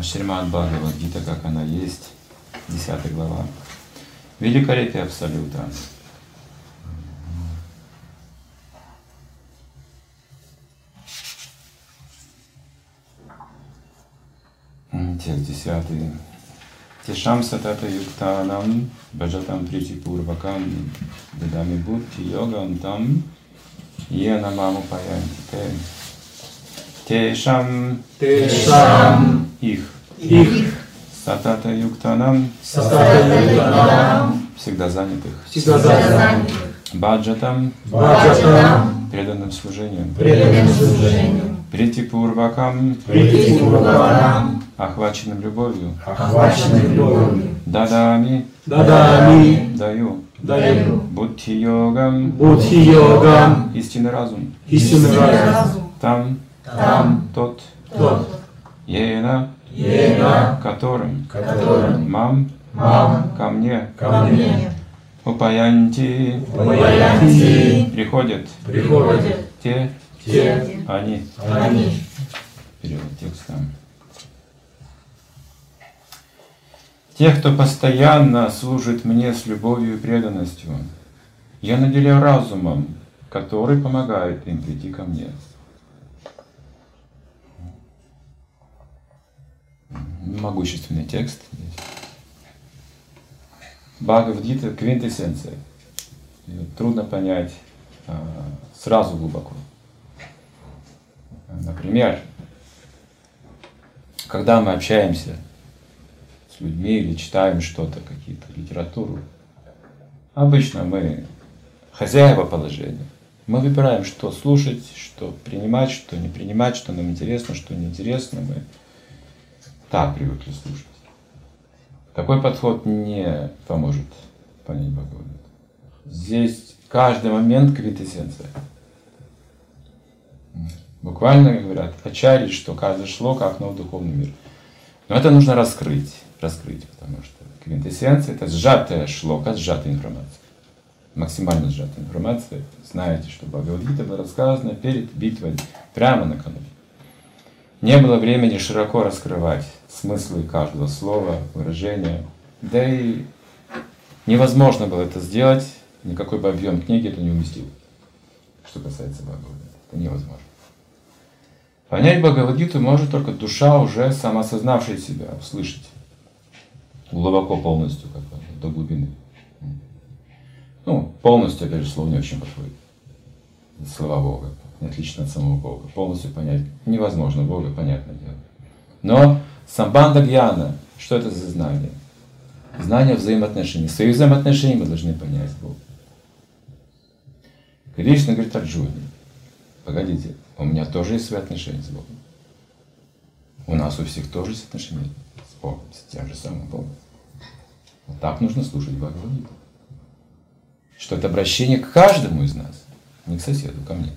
Шримад Бхагавад-гита, как она есть, 10 глава. Великолепие Абсолюта. Текст 10. Тешам сатата юктанам баджатам прити пурвакам дадами будхи йогантам ена маму паянтите. Тешам их сатата юктанам всегда занятых баджатам преданным служением прити пурвакам охваченным любовью дадами даю будхи-йогам истинный разум там тот ена которым мам ко мне упаянти приходят те они. Перевод текста. Тех, кто постоянно служит мне с любовью и преданностью, я наделяю разумом, который помогает им прийти ко мне. Могущественный текст. Бхагавад-гита — квинтэссенция. Ее трудно понять сразу глубоко. Например, когда мы общаемся с людьми или читаем что-то, какие-то литературу, обычно мы хозяева положения. Мы выбираем, что слушать, что принимать, что не принимать, что нам интересно, что неинтересно. Мы так привыкли слушать. Такой подход не поможет понять Бхагавад-гиту. Здесь каждый момент квинтэссенция. Буквально говорят ачарьи, что каждый шлока — окно в духовный мир. Но это нужно раскрыть, потому что квинтэссенция — это сжатая шлока, сжатая информация. Максимально сжатая информация. Знаете, что Бхагавад-гита было рассказано перед битвой, прямо накануне. Не было времени широко раскрывать смыслы каждого слова, выражения. Да и невозможно было это сделать, никакой бы объем книги это не уместил. Что касается Бхагавад-гиты, это невозможно. Понять Бхагавад-гиту может только душа, уже самоосознавшая себя, услышать глубоко, полностью, как бы, до глубины. Ну, полностью, опять же, слово не очень подходит. Слова Бога, отлично от самого Бога. Полностью понять невозможно Бога, понятное дело. Но самбанда гьяна, что это за знание? Знание взаимоотношений. Свои взаимоотношения мы должны понять с Богом. Кришна говорит Арджуне: погодите, у меня тоже есть свои отношения с Богом. У нас у всех тоже есть отношения с Богом, с тем же самым Богом. Вот так нужно слушать Бхагавад-гиту. Что это обращение к каждому из нас, не к соседу, ко мне.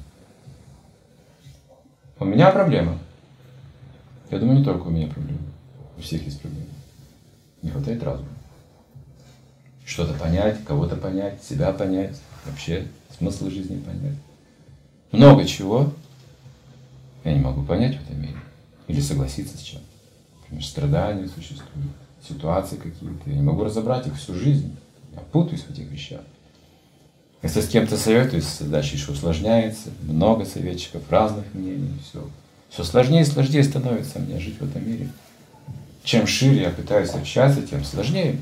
У меня проблема. Я думаю, не только у меня проблема. У всех есть проблемы. Не хватает разума. Что-то понять, кого-то понять, себя понять, вообще смысл жизни понять. Много чего я не могу понять в этом мире. Или согласиться с чем. Например, страдания существуют, ситуации какие-то. Я не могу разобрать их всю жизнь. Я путаюсь в этих вещах. Если с кем-то советуюсь, задача еще усложняется. Много советчиков, разных мнений. Все сложнее и сложнее становится мне жить в этом мире. Чем шире я пытаюсь общаться, тем сложнее.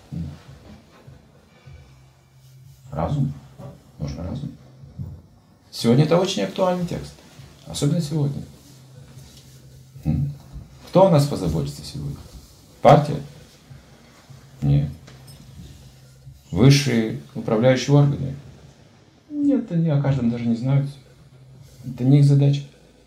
Разум. Нужно разум. Сегодня это очень актуальный текст. Особенно сегодня. Кто о нас позаботится сегодня? Партия? Нет. Высшие управляющие органы? Нет, они о каждом даже не знают. Это не их задача.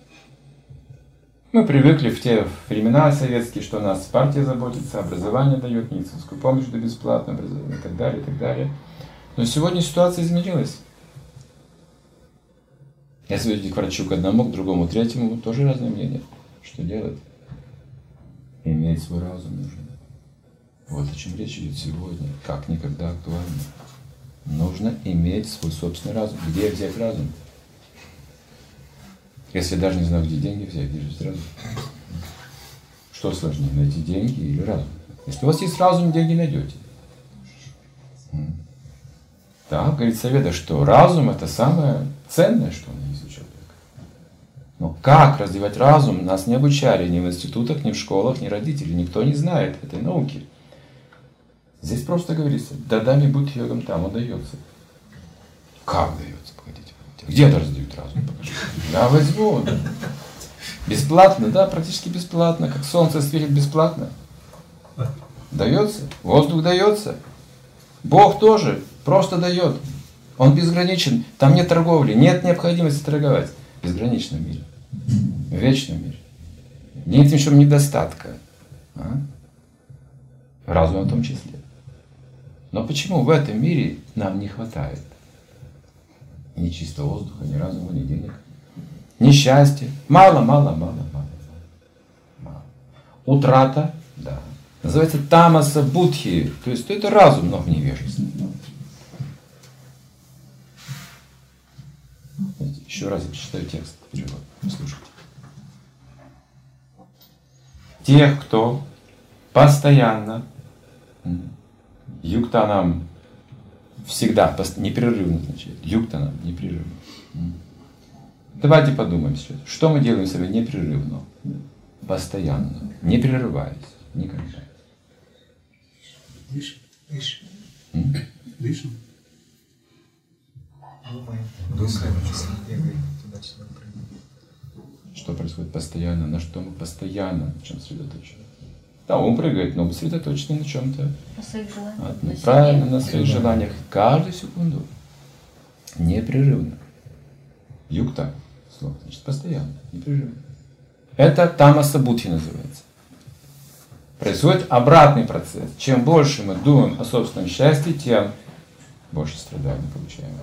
Мы привыкли в те времена советские, что у нас партия заботится, образование дает, медицинскую помощь да бесплатно, образование и так далее, и так далее. Но сегодня ситуация изменилась. Если идти к врачу, к одному, к другому, к третьему, тоже разное мнение. Что делать? Иметь свой разум нужно. Вот о чем речь идет сегодня. Как никогда актуально. Нужно иметь свой собственный разум. Где взять разум? Если я даже не знаю, где деньги взять, где же разум? Что сложнее, найти деньги или разум? Если у вас есть разум, деньги найдете. Да, говорит Веда, что разум это самое ценное, что он есть у человека. Но как развивать разум, нас не обучали ни в институтах, ни в школах, ни родители. Никто не знает этой науки. Здесь просто говорится, дадами будь йогам там, он дается. Как дается? Погодите. Где раздают разум? Покажите. Я возьму. Да. Бесплатно, да, практически бесплатно. Как солнце светит бесплатно. Дается. Воздух дается. Бог тоже просто дает. Он безграничен. Там нет торговли, нет необходимости торговать. В безграничном мире. В вечном мире. Нет ничего недостатка. Разума в том числе. Но почему в этом мире нам не хватает ни чистого воздуха, ни разума, ни денег, ни счастья? Мало. Утрата, да. Называется тамаса будхи. То есть это разум, но в невежестве. Еще раз я прочитаю текст. Перевод. Слушайте. Тех, кто постоянно юктанам всегда, непрерывно значит. Юктанам, непрерывно. Давайте подумаем сейчас. Что мы делаем с собой непрерывно? Постоянно. Не прерываясь. Никогда. Дышим. Что происходит постоянно? На что мы постоянно на чем сосредоточены? Да, ум прыгает, но мы сосредоточены на чем-то. На своих желаниях. Правильно, на своих желаниях. Каждую секунду. Непрерывно. Юкта. Слово. Значит, постоянно. Непрерывно. Это тамаса будхи называется. Происходит обратный процесс. Чем больше мы думаем о собственном счастье, тем больше страданий получаем.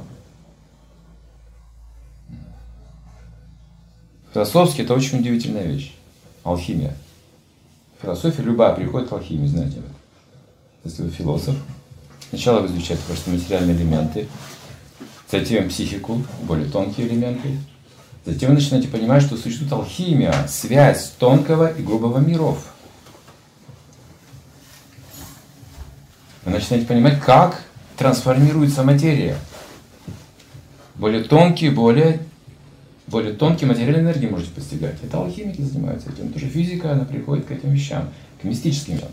Философски это очень удивительная вещь. Алхимия. Философия любая приходит к алхимии, знаете об этом. Если вы философ, сначала вы изучаете просто материальные элементы, затем психику, более тонкие элементы, затем вы начинаете понимать, что существует алхимия, связь тонкого и грубого миров. Вы начинаете понимать, как трансформируется материя. Более тонкие материальные энергии можете постигать. Это алхимики занимаются этим. Тоже физика, она приходит к этим вещам, к мистическим вещам.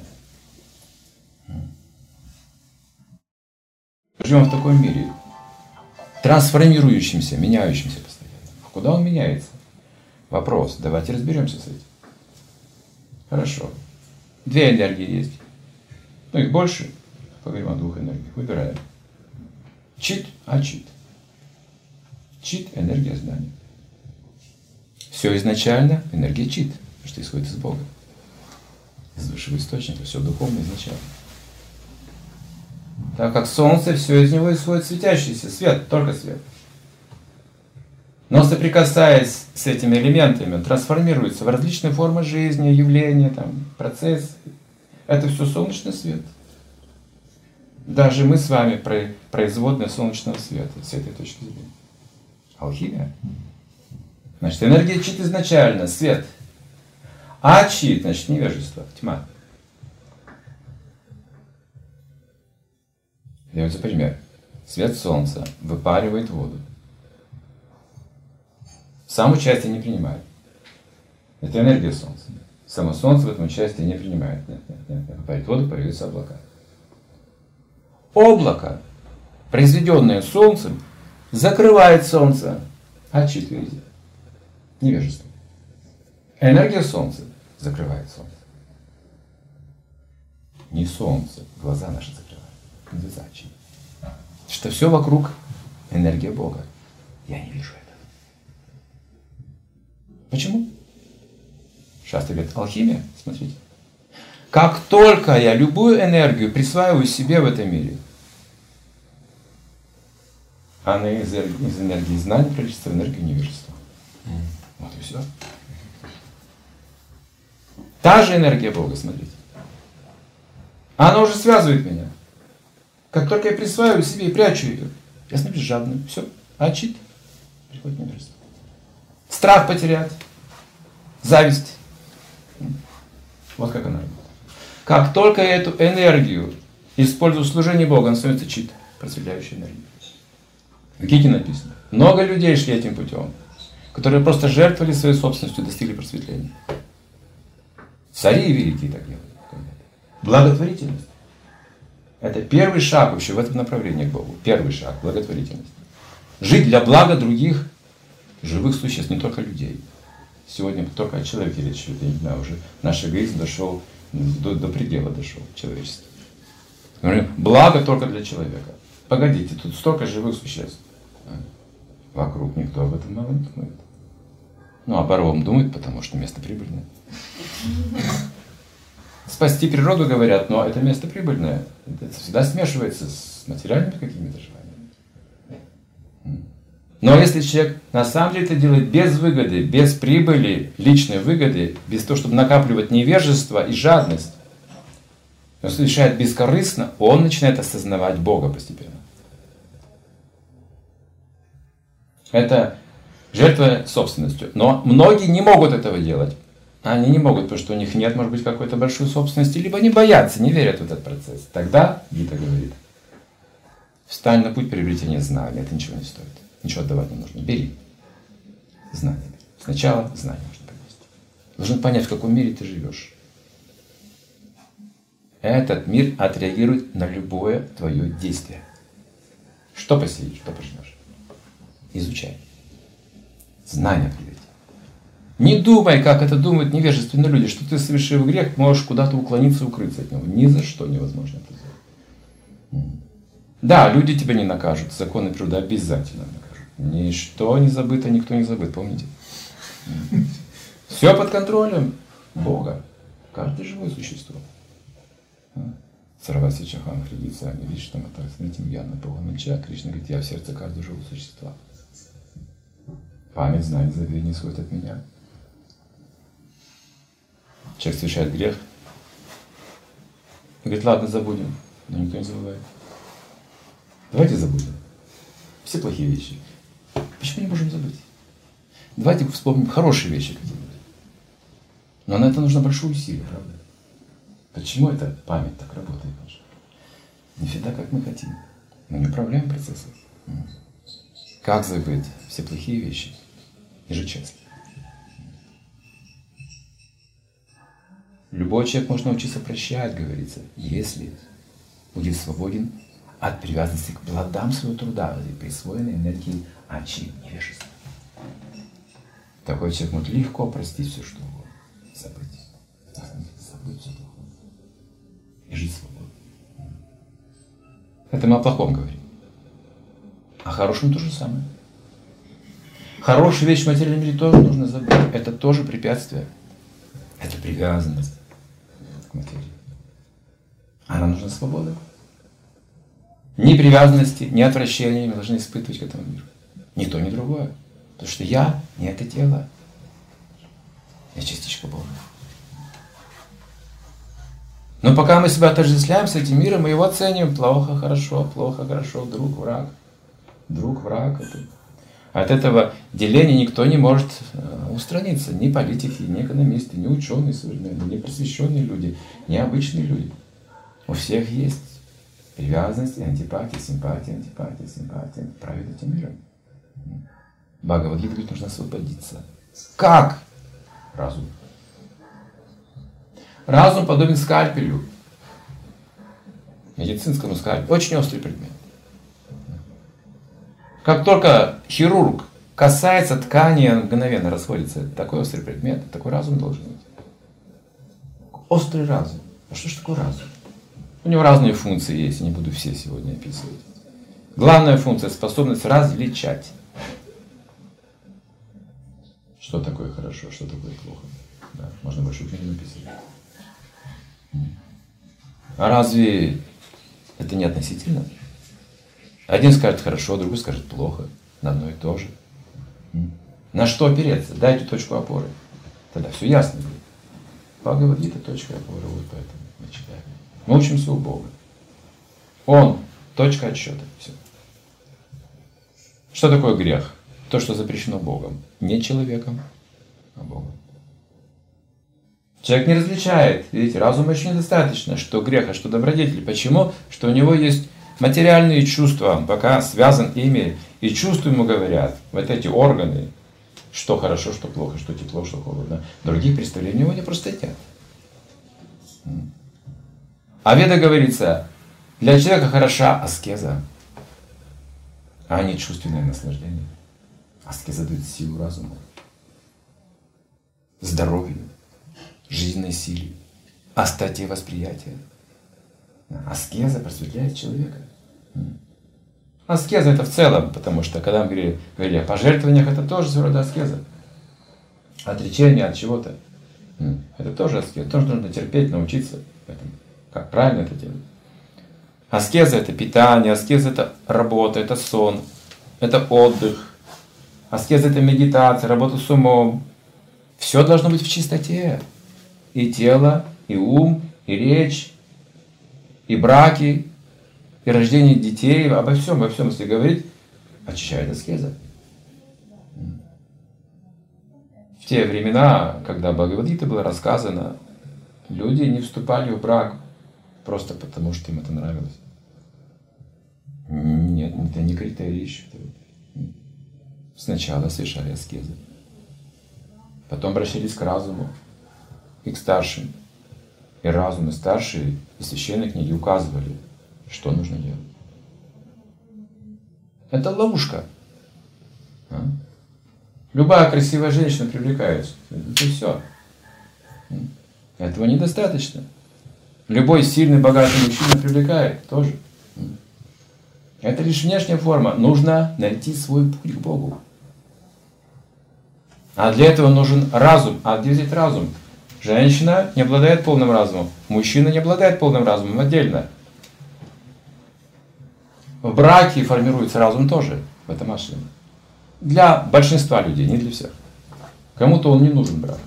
Живем в таком мире, трансформирующимся, меняющимся постоянно. А куда он меняется? Вопрос. Давайте разберемся с этим. Хорошо. Две энергии есть. Ну, их больше. Поговорим о двух энергиях. Выбираем. Чит, ачит. Чит – энергия знания. Все изначально энергия чит, потому что исходит из Бога. Из высшего источника, все духовно изначально. Так как солнце, все из него исходит светящийся свет, только свет. Но соприкасаясь с этими элементами, трансформируется в различные формы жизни, явления, там, процессы. Это все солнечный свет. Даже мы с вами производные солнечного света с этой точки зрения. Алхимия. Значит, энергия чит изначально, свет. А чит, значит, невежество, тьма. Дается пример. Свет солнца выпаривает воду. Сам участие не принимает. Это энергия солнца. Само солнце в этом участие не принимает. Нет. Выпарит воду, появятся облака. Облако, произведенное солнцем, закрывает солнце. А чит, видите? Невежество. Энергия солнца закрывает солнце. Не солнце, глаза наши закрывают. Что все вокруг энергия Бога. Я не вижу этого. Почему? Шастра говорит, алхимия, смотрите. Как только я любую энергию присваиваю себе в этом мире, она из энергии знания превратится в энергию невежества. Вот и все. Та же энергия Бога, смотрите. Она уже связывает меня. Как только я присваиваю себе и прячу ее, я становлюсь жадным. Все. Ачит. Приходит невежество. Страх потерять. Зависть. Вот как она работает. Как только эту энергию используют в служении Бога, она становится чит, просветляющей энергией. В Гите написано. Много людей шли этим путем, которые просто жертвовали своей собственностью, достигли просветления. Цари великие так делают. Благотворительность. Это первый шаг вообще в этом направлении к Богу. Первый шаг – благотворительность. Жить для блага других живых существ, не только людей. Сегодня только о человеке речь идет. Я не знаю, уже наш эгоизм дошел, до предела дошел человечества. Благо только для человека. Погодите, тут столько живых существ. Вокруг никто об этом мало не думает. Ну, а Баровым думает, потому что место прибыльное. Спасти природу, говорят, но это место прибыльное. Это всегда смешивается с материальными какими-то желаниями. Но если человек на самом деле это делает без выгоды, без прибыли, личной выгоды, без того, чтобы накапливать невежество и жадность, он совершает бескорыстно, он начинает осознавать Бога постепенно. Это жертва собственностью. Но многие не могут этого делать. Они не могут, потому что у них нет, может быть, какой-то большой собственности, либо они боятся, не верят в этот процесс. Тогда Гита говорит: встань на путь приобретения знания, это ничего не стоит. Ничего отдавать не нужно. Бери знания. Сначала знания нужно привести. Должен понять, в каком мире ты живешь. Этот мир отреагирует на любое твое действие. Что посеешь, что пожнешь. Изучай. Знания приведи. Не думай, как это думают невежественные люди, что ты, совершив грех, можешь куда-то уклониться, укрыться от него. Ни за что невозможно это сделать. Да, люди тебя не накажут, законы природы обязательно накажут. Ничто не забыто, никто не забыт, помните? Все под контролем Бога. Каждое живое существо. Сарваси Чахан Хридица, Вишна Матар, Смритим Яна, Бога Мельча, Кришна говорит: я в сердце каждого живого существа. Память, знание, забвение исходит от меня. Человек совершает грех. И говорит: ладно, забудем. Но никто не забывает. Давайте забудем все плохие вещи. Почему не можем забыть? Давайте вспомним хорошие вещи какие-нибудь. Но на это нужно большое усилие, правда? Почему эта память так работает? Не всегда как мы хотим. Мы не управляем процессом. Как забыть все плохие вещи ежечасно? Любой человек может научиться прощать, говорится, если будет свободен от привязанности к плодам своего труда и присвоенной энергии ачи, невежества. Такой человек может легко простить все, что угодно, забыть все плохое и жить свободно. Это мы о плохом говорим. О хорошем то же самое. Хорошие вещи в материальном мире тоже нужно забыть. Это тоже препятствие. Это привязанность к материи. А нам нужна свобода. Ни привязанности, ни отвращения мы должны испытывать к этому миру. Ни то, ни другое. Потому что я не это тело. Я частичка Бога. Но пока мы себя отождествляем с этим миром, мы его оцениваем плохо, хорошо, друг, враг. Друг, враг. От этого деления никто не может устраниться. Ни политики, ни экономисты, ни ученые современные, ни просвещенные люди, ни обычные люди. У всех есть привязанность, антипатия, симпатия, правит этим миром. Бхагавад-гита говорит, нужно освободиться. Как? Разум. Разум подобен скальпелю. Медицинскому скальпелю. Очень острый предмет. Как только хирург касается ткани, мгновенно расходится. Это такой острый предмет, такой разум должен быть. Острый разум. А что же такое разум? У него разные функции есть, я не буду все сегодня описывать. Главная функция – способность различать. Что такое хорошо, что такое плохо. Да, можно большую книгу написать. А разве это не относительно? Один скажет хорошо, другой скажет плохо. На одно и то же. На что опереться? Дайте точку опоры. Тогда все ясно будет. Бхагавад-гита точка опоры. Вот поэтому мы читаем. Мы учимся у Бога. Он точка отсчета. Все. Что такое грех? То, что запрещено Богом. Не человеком, а Богом. Человек не различает, видите, разума еще недостаточно, что грех, а что добродетель. Почему? Что у него есть материальные чувства, он пока связан ими, и чувства ему говорят, вот эти органы, что хорошо, что плохо, что тепло, что холодно. Других представлений у него не просто нет. А в Ведах говорится, для человека хороша аскеза, а не чувственное наслаждение. Аскеза дает силу разуму, здоровью, жизненной силе, остроте восприятия. Аскеза просветляет человека. Аскеза это в целом, потому что когда мы говорили о пожертвованиях, это тоже своего рода аскеза. Отречение от чего-то. Это тоже аскеза. Тоже нужно терпеть, научиться этому. Как правильно это делать. Аскеза это питание, аскеза это работа, это сон, это отдых. Аскеза это медитация, работа с умом. Все должно быть в чистоте. И тело, и ум, и речь, и браки, и рождение детей. Обо всем, если говорить, очищает аскеза. В те времена, когда Бхагавад-гита было рассказано, люди не вступали в брак просто потому, что им это нравилось. Нет, это не критерий еще. Сначала совершали аскезы. Потом обращались к разуму и к старшим. И разум, и старшие, и священные книги указывали, что нужно делать. Это ловушка. Любая красивая женщина привлекается. Это все. Этого недостаточно. Любой сильный, богатый мужчина привлекает тоже. Это лишь внешняя форма. Нужно найти свой путь к Богу. А для этого нужен разум. А где взять разум? Женщина не обладает полным разумом. Мужчина не обладает полным разумом отдельно. В браке формируется разум тоже в этом ашраме. Для большинства людей, не для всех. Кому-то он не нужен, брак.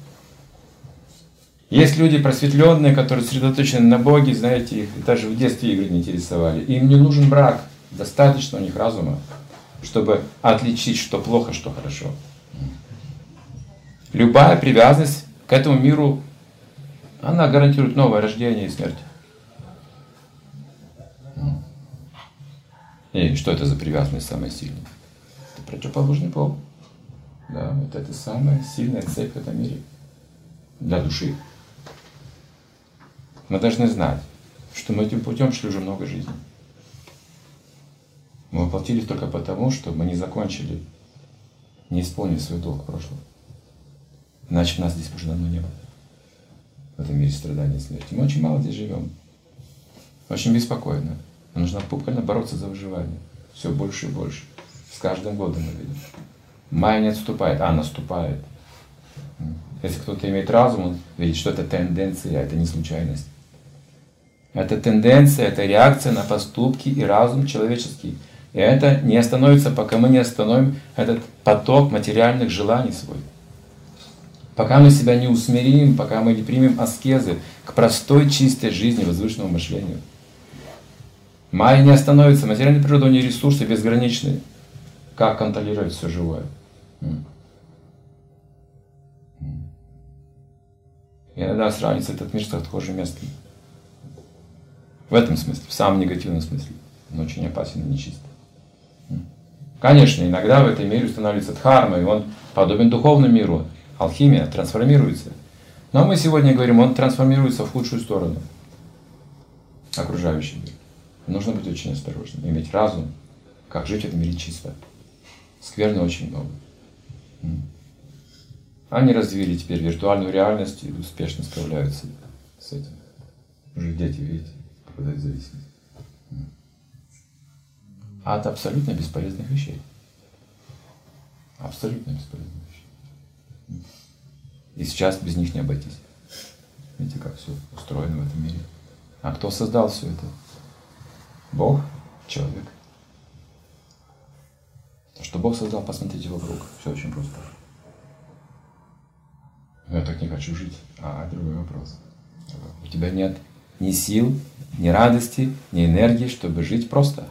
Есть люди просветленные, которые сосредоточены на Боге, знаете, их даже в детстве игры не интересовали. Им не нужен брак. Достаточно у них разума, чтобы отличить, что плохо, что хорошо. Любая привязанность к этому миру, она гарантирует новое рождение и смерть. И что это за привязанность самая сильная? Это противоположный пол. Да, вот это самая сильная цепь в этом мире. Для души. Мы должны знать, что мы этим путем шли уже много жизней. Мы воплотились только потому, что мы не закончили, не исполнили свой долг прошлого. Иначе нас здесь уже давно не было. В этом мире страдания и смерти. Мы очень мало здесь живем. Очень беспокойно. Нам нужно буквально бороться за выживание. Все больше и больше. С каждым годом мы видим. Майя не отступает, а наступает. Если кто-то имеет разум, он видит, что это тенденция, это не случайность. Это тенденция, это реакция на поступки и разум человеческий. И это не остановится, пока мы не остановим этот поток материальных желаний свой. Пока мы себя не усмирим, пока мы не примем аскезы к простой, чистой жизни, возвышенному мышлению. Майя не остановится, материальная природа у нее ресурсы безграничные. Как контролировать все живое? И иногда сравнится этот мир с отхожим местом. В этом смысле, в самом негативном смысле. Он очень опасен и нечист. Конечно, иногда в этом мире устанавливается дхарма, и он подобен духовному миру. Алхимия трансформируется. Но мы сегодня говорим, он трансформируется в худшую сторону. Окружающий мир. Нужно быть очень осторожным, иметь разум, как жить в этом мире чисто. Скверны очень много. Они развили теперь виртуальную реальность и успешно справляются с этим. Уже дети, видите, попадают в зависимость. От абсолютно бесполезных вещей. Абсолютно бесполезных вещей. И сейчас без них не обойтись. Видите, как все устроено в этом мире. А кто создал все это? Бог, человек. То, что Бог создал, посмотрите вокруг. Все очень просто. Я так не хочу жить. А другой вопрос. У тебя нет ни сил, ни радости, ни энергии, чтобы жить просто.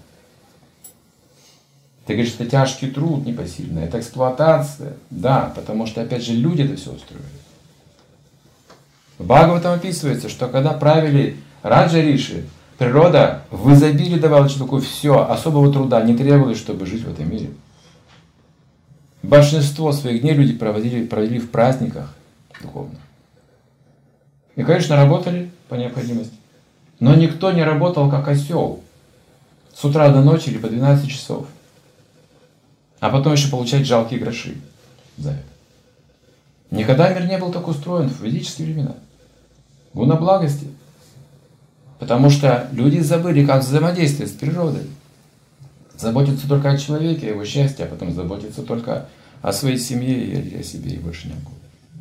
Ты говоришь, это тяжкий труд непосильный, это эксплуатация. Да, потому что, опять же, люди это все устроили. В Бхагаватам описывается, что когда правили Раджа Риши, природа в изобилии давала человеку все, особого труда не требовалось, чтобы жить в этом мире. Большинство своих дней люди проводили в праздниках духовных. И, конечно, работали по необходимости. Но никто не работал как осел с утра до ночи или по 12 часов. А потом еще получать жалкие гроши за это. Никогда мир не был так устроен в ведические времена. Гуна благости. Потому что люди забыли, как взаимодействовать с природой. Заботиться только о человеке, о его счастье, а потом заботиться только о своей семье или о себе, и больше никому.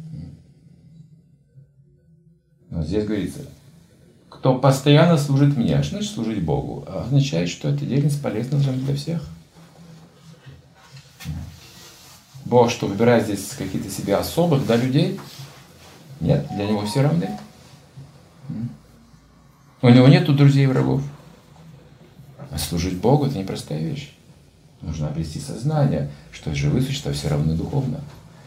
Но здесь говорится, кто постоянно служит мне, что значит служить Богу? Означает, что эта деятельность полезна для всех. Бог что, выбирает здесь какие-то себе особых, да, людей? Нет, для него все равны. У него нету друзей и врагов. А служить Богу — это непростая вещь. Нужно обрести сознание, что живые существа все равны духовно.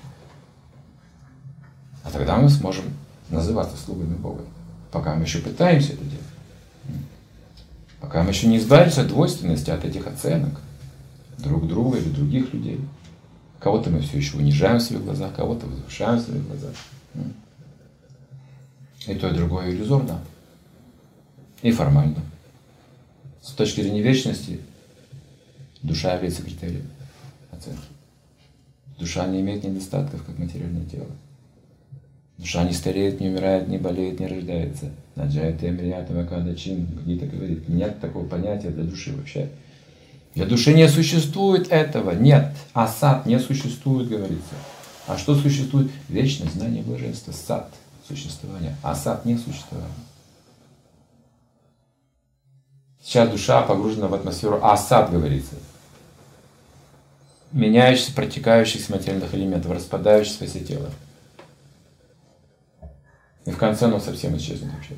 А тогда мы сможем называться слугами Бога. Пока мы еще пытаемся это делать. Пока мы еще не избавились от двойственности, от этих оценок друг друга или других людей. Кого-то мы все еще унижаем в своих глазах, кого-то возвышаем в своих глазах. И то, и другое иллюзорно. И формально. С точки зрения вечности, душа является критерием оценки. Душа не имеет недостатков, как материальное тело. Душа не стареет, не умирает, не болеет, не рождается. Наджайта Эмриятама Кадачин Гита говорит, нет такого понятия для души вообще. Для души не существует этого, нет. Асад не существует, говорится. А что существует? Вечное знание блаженства, сад существования. Асад не существование. Сейчас душа погружена в атмосферу асад, говорится. Меняющихся, протекающихся материальных элементов, распадающихся все тело. И в конце оно совсем исчезнет вообще.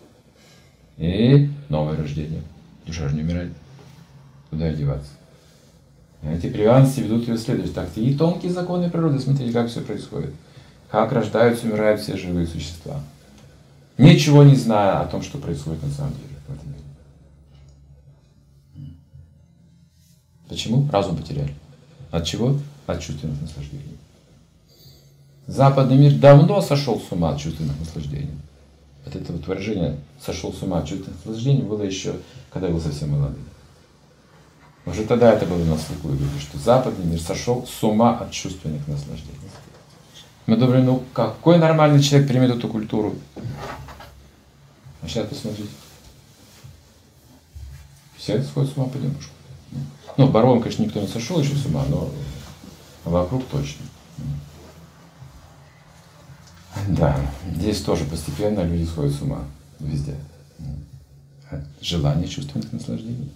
И новое рождение. Душа же не умирает. Куда одеваться? И эти привязанности ведут ее следующее. Так, и тонкие законы природы, смотрите, как все происходит. Как рождаются, умирают все живые существа. Ничего не зная о том, что происходит на самом деле в этом мире. Почему? Разум потеряли. От чего? От чувственных наслаждений. Западный мир давно сошел с ума от чувственных наслаждений. Вот это вот выражение «сошел с ума от чувственных наслаждений» было еще, когда я был совсем молодым. Уже тогда это было на слуху, и говорили, что западный мир сошел с ума от чувственных наслаждений. Мы думали, ну какой нормальный человек примет эту культуру? А сейчас посмотрите. Все сходят с ума понемножку. Ну, Барон, конечно, никто не сошел еще с ума, но вокруг точно. Да, здесь тоже постепенно люди сходят с ума. Везде. От желания чувственных наслаждений.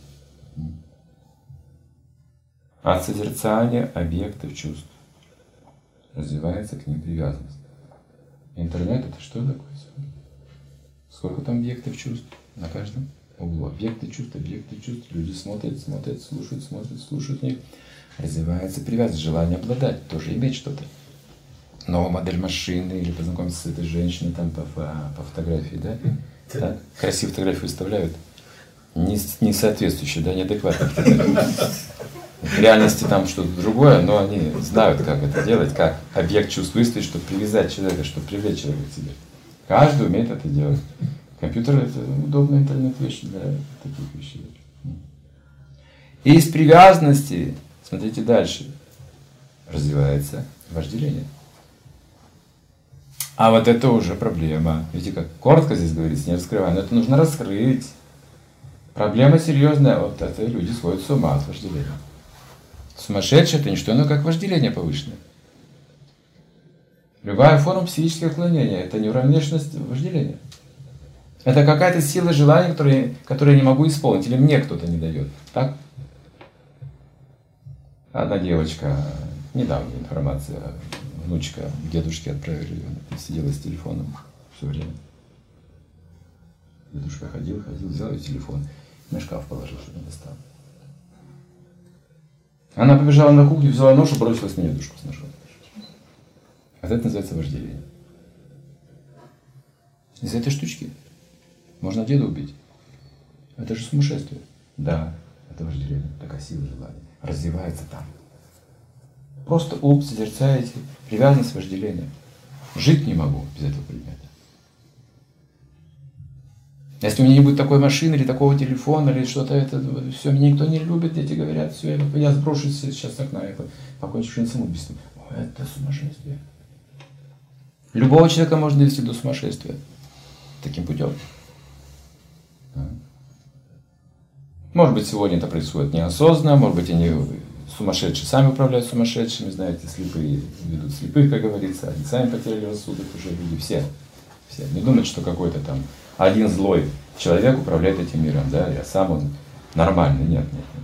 От созерцания объектов чувств. Развивается к ним привязанность. Интернет — это что такое? Сколько там объектов чувств на каждом углу? Объекты чувств. Люди смотрят, слушают в них. Развивается привязанность, желание обладать, тоже иметь что-то. Новая модель машины или познакомиться с этой женщиной там по фотографии, да? Да? Красивые фотографии выставляют. Не соответствующие, да, неадекватные фотографии. В реальности там что-то другое, но они знают, как это делать, как объект чувств выставить, чтобы привязать человека, чтобы привлечь человека к себе. Каждый умеет это делать. Компьютер — это удобная интернет-вещь для таких вещей. И из привязанности, смотрите дальше, развивается вожделение. А вот это уже проблема. Видите, как коротко здесь говорится, не раскрывая, но это нужно раскрыть. Проблема серьезная, вот это люди сходят с ума от вожделения. Сумасшедшее — это не что иное, как вожделение повышенное. Любая форма психического отклонения — это неуравновешенность вожделения. Это какая-то сила желания, которую я не могу исполнить, или мне кто-то не дает. Так? Одна девочка, недавняя информация, внучка дедушки отправили ее, сидела с телефоном все время. Дедушка ходил, взял ее телефон, на шкаф положил, чтобы не достал. Она побежала на кухню, взяла нож и бросилась на дедушку с ножом. А это называется вожделение. Из этой штучки можно деда убить. Это же сумасшествие. Да, это вожделение, такая сила желания. Развивается там. Просто ум созерцаете, привязанность вожделения. Жить не могу без этого предмета. Если у меня не будет такой машины, или такого телефона, или что-то, это все, меня никто не любит, дети говорят, все, я сброшусь сейчас с окна, я покончу жизнь самоубийством. Это сумасшествие. Любого человека можно довести до сумасшествия таким путем. Может быть, сегодня это происходит неосознанно, может быть, они сумасшедшие сами управляют сумасшедшими, знаете, слепые ведут слепых, как говорится, они сами потеряли рассудок, уже люди все. Не думать, что какой-то там один злой человек управляет этим миром, да, а сам он нормальный. Нет.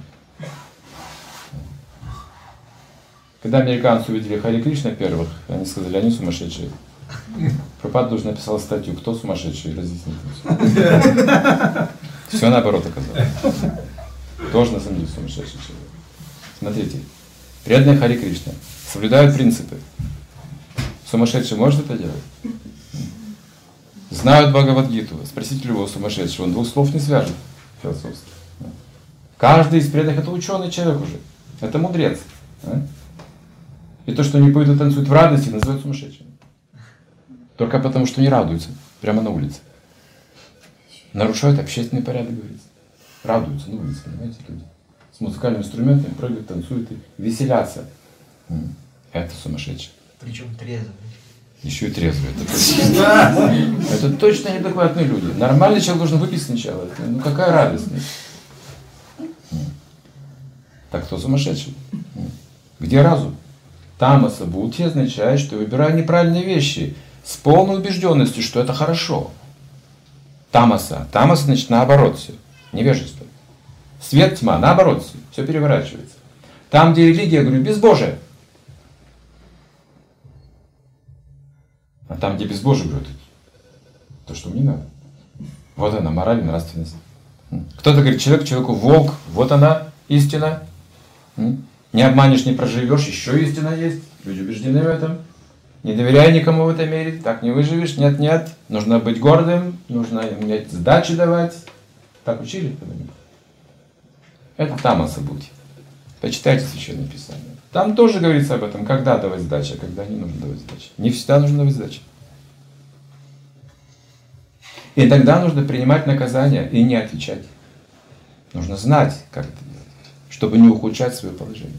Когда американцы увидели Харе Кришна первых, они сказали, они сумасшедшие. Прабхупада уже написал статью, кто сумасшедший, разъяснить им. Все наоборот оказалось. Тоже на самом деле сумасшедший человек. Смотрите, преданные Харе Кришна соблюдают принципы. Сумасшедший может это делать? Знают Бхагавад-гиту. Спросите любого сумасшедшего, он двух слов не свяжет философски. Каждый из преданных это ученый человек уже. Это мудрец. И то, что они поют и танцуют в радости, называют сумасшедшим. Только потому, что не радуются прямо на улице. Нарушают общественный порядок, говорится. Радуются на улице, понимаете, люди. С музыкальными инструментами прыгают, танцуют и веселятся. Это сумасшедшие. Причем трезвые. Еще и трезвые. Это точно неадекватные люди. Нормальный человек должен выпить сначала. Ну какая радость. Так кто сумасшедший? Где разум? Тамаса будхи означает, что я выбираю неправильные вещи с полной убежденностью, что это хорошо. Тамаса. Тамаса значит наоборот все. Невежество. Свет, тьма, наоборот все. Все переворачивается. Там, где религия, я говорю, безбожие. А там, где безбожие, говорю, то, что мне надо. Вот она, мораль и нравственность. Кто-то говорит, человеку волк, вот она, истина. Не обманешь, не проживешь, еще истина есть. Люди убеждены в этом. Не доверяй никому в этом мире, так не выживешь. Нет. Нужно быть гордым, нужно уметь сдачи давать. Так учили? Это тамаса будхи. Почитайте Священное Писание. Там тоже говорится об этом, когда давать сдачи, а когда не нужно давать сдачи. Не всегда нужно давать сдачи. И тогда нужно принимать наказание и не отвечать. Нужно знать, как это делать, чтобы не ухудшать свое положение.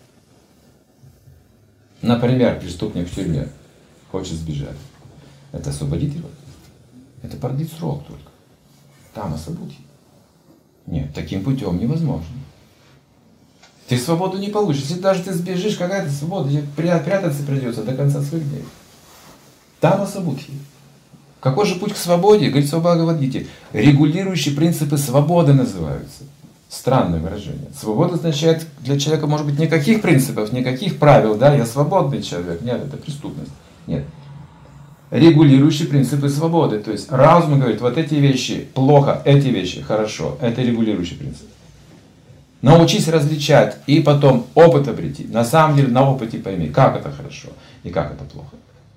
Например, преступник в тюрьме хочет сбежать. Это освободит его? Это продлит срок только. Тамаса будхи. Нет, таким путем невозможно. Ты свободу не получишь. Если даже ты сбежишь, какая-то свобода, тебе прятаться придется до конца своих дней. Тамаса будхи. Какой же путь к свободе? Говорится в Бхагавад-гите. Регулирующие принципы свободы называются. Странное выражение. Свобода означает для человека, может быть, никаких принципов, никаких правил. Да, я свободный человек. Нет, это преступность. Нет. Регулирующие принципы свободы. То есть разум говорит, вот эти вещи плохо, эти вещи хорошо. Это регулирующий принцип. Научись различать и потом опыт обрети. На самом деле на опыте пойми, как это хорошо и как это плохо.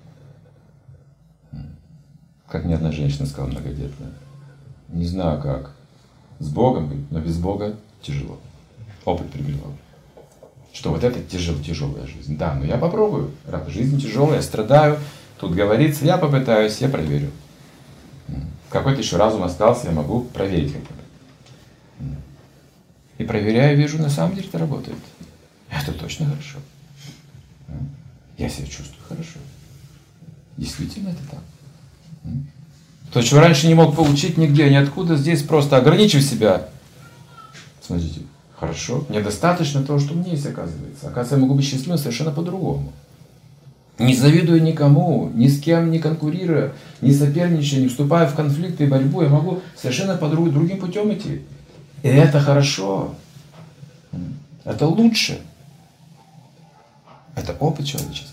Как мне одна женщина сказала многодетная. Не знаю как. С Богом, но без Бога тяжело. Опыт приобрел. Что вот это тяжелая жизнь. Да, но я попробую. Жизнь тяжелая, я страдаю. Тут говорится, я попытаюсь, я проверю. Какой-то еще разум остался, я могу проверить хотя бы. И проверяю, вижу, на самом деле это работает. Это точно хорошо. Я себя чувствую хорошо. Действительно это так. То, чего раньше не мог получить нигде, ниоткуда, здесь просто ограничив себя. Смотрите, хорошо, мне достаточно того, что мне есть, оказывается. Оказывается, я могу быть счастливым совершенно по-другому. Не завидуя никому, ни с кем не конкурируя, не соперничая, не вступая в конфликты и борьбу, я могу совершенно по другим путем идти. И это хорошо. Это лучше. Это опыт человеческий.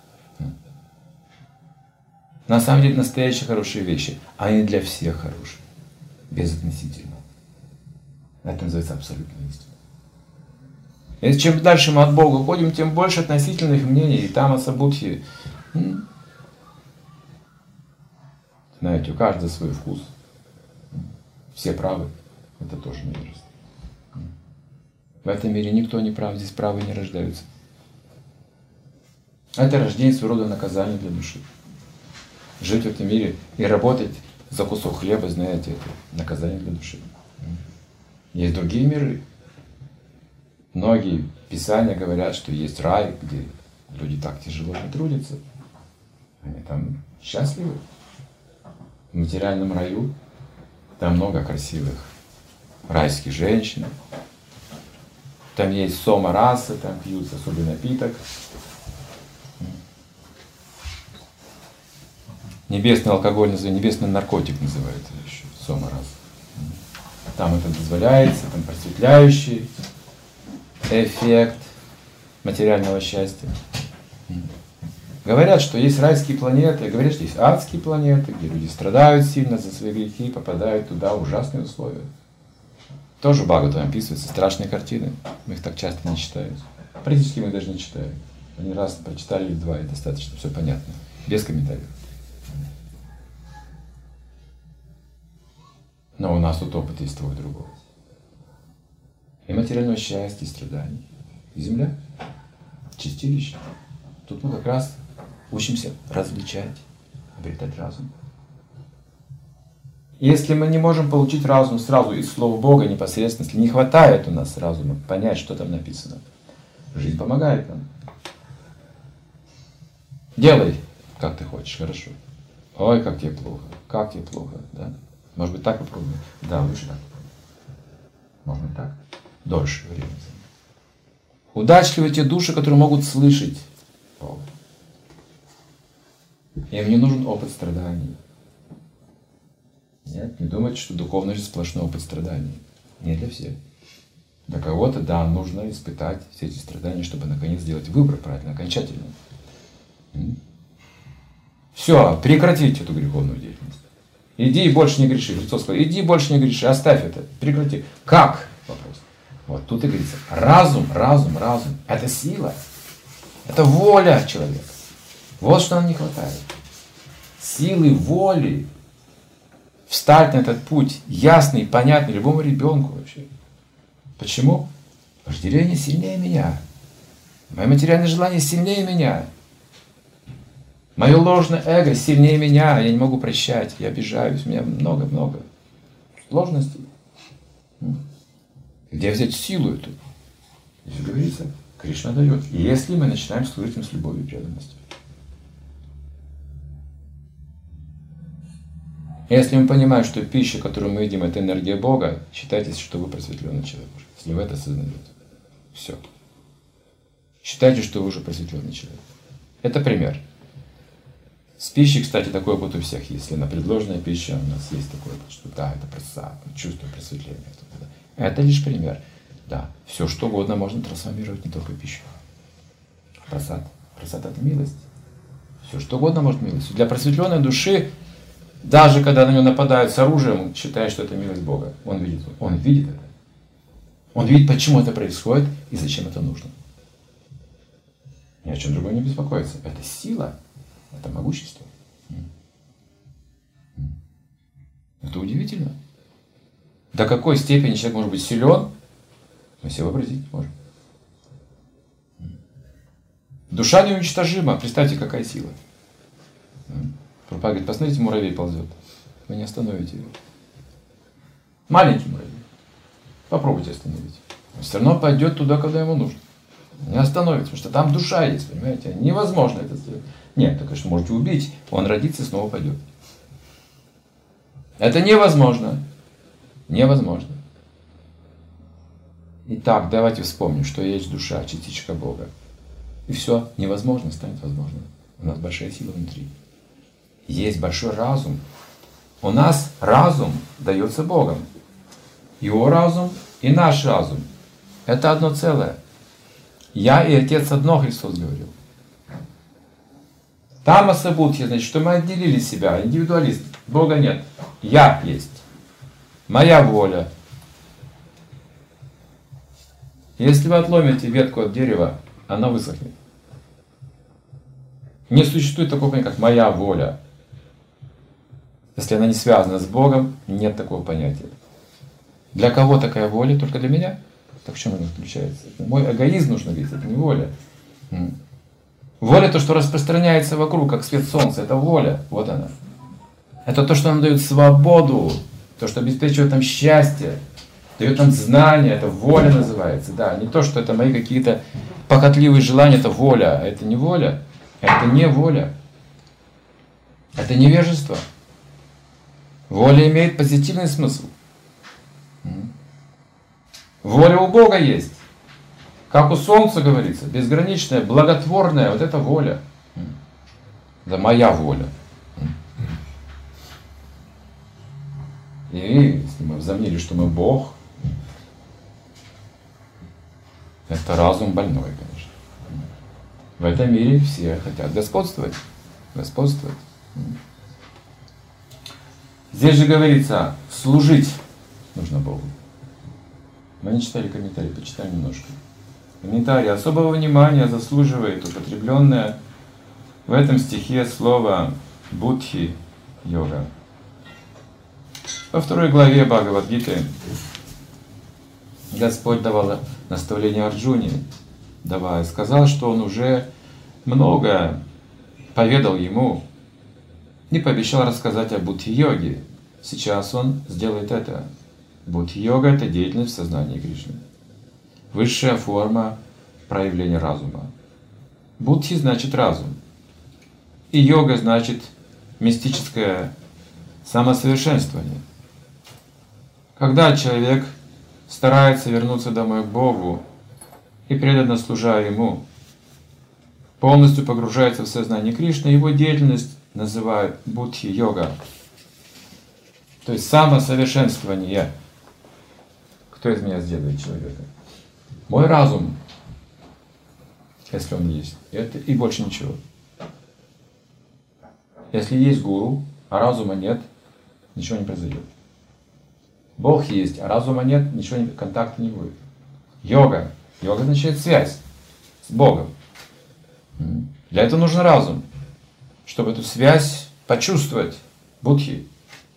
На самом деле настоящие хорошие вещи, они для всех хорошие, безотносительно. Это называется абсолютная истина. И чем дальше мы от Бога уходим, тем больше относительных мнений и тамаса будхи. Знаете, у каждого свой вкус. Все правы. Это тоже невежество. В этом мире никто не прав, здесь правы не рождаются. Это рождение своего рода наказания для души. Жить в этом мире и работать за кусок хлеба, знаете, это наказание для души. Есть другие миры. Многие писания говорят, что есть рай, где люди так тяжело не трудятся. Они там счастливы. В материальном раю там много красивых райских женщин. Там есть сома раса, там пьют особый напиток. Небесный алкоголь, небесный наркотик называют еще, сома раса. Там это дозволяется, там просветляющий эффект материального счастья. Говорят, что есть райские планеты, говорят, что есть адские планеты, где люди страдают сильно за свои грехи, попадают туда в ужасные условия. Тоже в Бхагаватам описываются страшные картины. Мы их так часто не читаем. Практически мы даже не читаем. Один раз прочитали или два, и достаточно, все понятно. Без комментариев. Но у нас тут опыт есть того и другого. И материального счастья, и страданий. И земля. Чистилище. Тут мы как раз учимся различать, обретать разум. Если мы не можем получить разум сразу из слова Бога непосредственно, если не хватает у нас разума понять, что там написано, жизнь помогает нам. Делай, как ты хочешь, хорошо. Ой, как тебе плохо, да? Может быть, так попробуем? Да, лучше так. Можно так. Дольше времени. Удачливы те души, которые могут слышать Бога. Им не нужен опыт страданий. Нет, не думайте, что духовность — сплошной опыт страданий. Не для всех. Для кого-то, да, нужно испытать все эти страдания, чтобы наконец сделать выбор правильно, окончательно. Все, прекратить эту греховную деятельность. Иди и больше не греши. Христос сказал, иди больше не греши, оставь это, прекрати. Как? Вопрос. Вот тут и говорится, разум. Это сила. Это воля человека. Вот что нам не хватает. Силы воли. Встать на этот путь ясный, понятный любому ребенку вообще. Почему? Вожделение сильнее меня. Мое материальное желание сильнее меня. Мое ложное эго сильнее меня. Я не могу прощать. Я обижаюсь. У меня много-много сложностей. Где взять силу эту? Здесь говорится, Кришна дает. Если мы начинаем служить им с любовью и преданностью. Если мы понимаем, что пища, которую мы едим, это энергия Бога, считайте, что вы просветленный человек. Если вы это осознаете. Все. Считайте, что вы уже просветленный человек. Это пример. С пищей, кстати, такой опыт у всех есть. Если она предложенная пища, у нас есть такой опыт, что да, это просад, чувство просветления. Это лишь пример. Да, все что угодно можно трансформировать, не только пищу. Просад. Просад — это милость. Все что угодно может милость. Для просветленной души, даже когда на него нападают с оружием, он считает, что это милость Бога. Он видит это. Он видит, почему это происходит и зачем это нужно. Ни о чем другом не беспокоится. Это сила, это могущество. Это удивительно. До какой степени человек может быть силен, мы себе вообразить можем. Душа неуничтожима. Представьте, какая сила. Прабхупада говорит, посмотрите, муравей ползет. Вы не остановите его. Маленький муравей. Попробуйте остановить. Он все равно пойдет туда, когда ему нужно. Не остановится, потому что там душа есть, понимаете? Невозможно это сделать. Нет, вы, конечно, можете убить. Он родится и снова пойдет. Это невозможно. Невозможно. Итак, давайте вспомним, что есть душа, частичка Бога. И все невозможно станет возможным. У нас большая сила внутри. Есть большой разум. У нас разум дается Богом. Его разум и наш разум. Это одно целое. Я и Отец одно, Христос говорил. Тамаса будхи, значит, что мы отделили себя, индивидуалист. Бога нет. Я есть. Моя воля. Если вы отломите ветку от дерева, она высохнет. Не существует такого понятия, как моя воля. Если она не связана с Богом, нет такого понятия. Для кого такая воля? Только для меня? Так в чем она заключается? Мой эгоизм нужно видеть, это не воля. Воля — то, что распространяется вокруг, как свет солнца. Это воля. Вот она. Это то, что нам дает свободу, то, что обеспечивает нам счастье, дает нам знания. Это воля называется. Да, не то, что это мои какие-то похотливые желания, это воля. А это не воля. Это не воля. Это невежество. Воля имеет позитивный смысл. Воля у Бога есть. Как у солнца говорится, безграничная, благотворная, вот это воля. Это моя воля. И если мы возомнили, что мы Бог, это разум больной, конечно. В этом мире все хотят господствовать. Господствовать. Здесь же говорится, служить нужно Богу. Мы не читали комментарии, почитаем немножко. Комментарий. Особого внимания заслуживает употребленное в этом стихе слово будхи-йога. Во 2 главе Бхагавад-гиты Господь давал наставление Арджуне, сказал, что Он уже многое поведал ему и пообещал рассказать о будхи-йоге. Сейчас Он сделает это. Будхи-йога — это деятельность в сознании Кришны. Высшая форма проявления разума. Будхи значит разум. И йога значит мистическое самосовершенствование. Когда человек старается вернуться домой к Богу и преданно служа Ему, полностью погружается в сознание Кришны, его деятельность называют будхи-йога. То есть самосовершенствование. Кто из меня сделает человека? Мой разум, если он есть, это и больше ничего. Если есть гуру, а разума нет, ничего не произойдет. Бог есть, а разума нет, ничего контакта не будет. Йога. Йога означает связь с Богом. Для этого нужен разум, чтобы эту связь почувствовать. Будхи.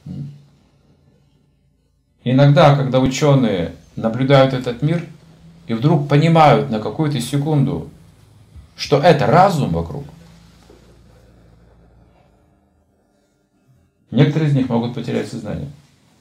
Иногда, когда ученые наблюдают этот мир и вдруг понимают на какую-то секунду, что это разум вокруг, некоторые из них могут потерять сознание.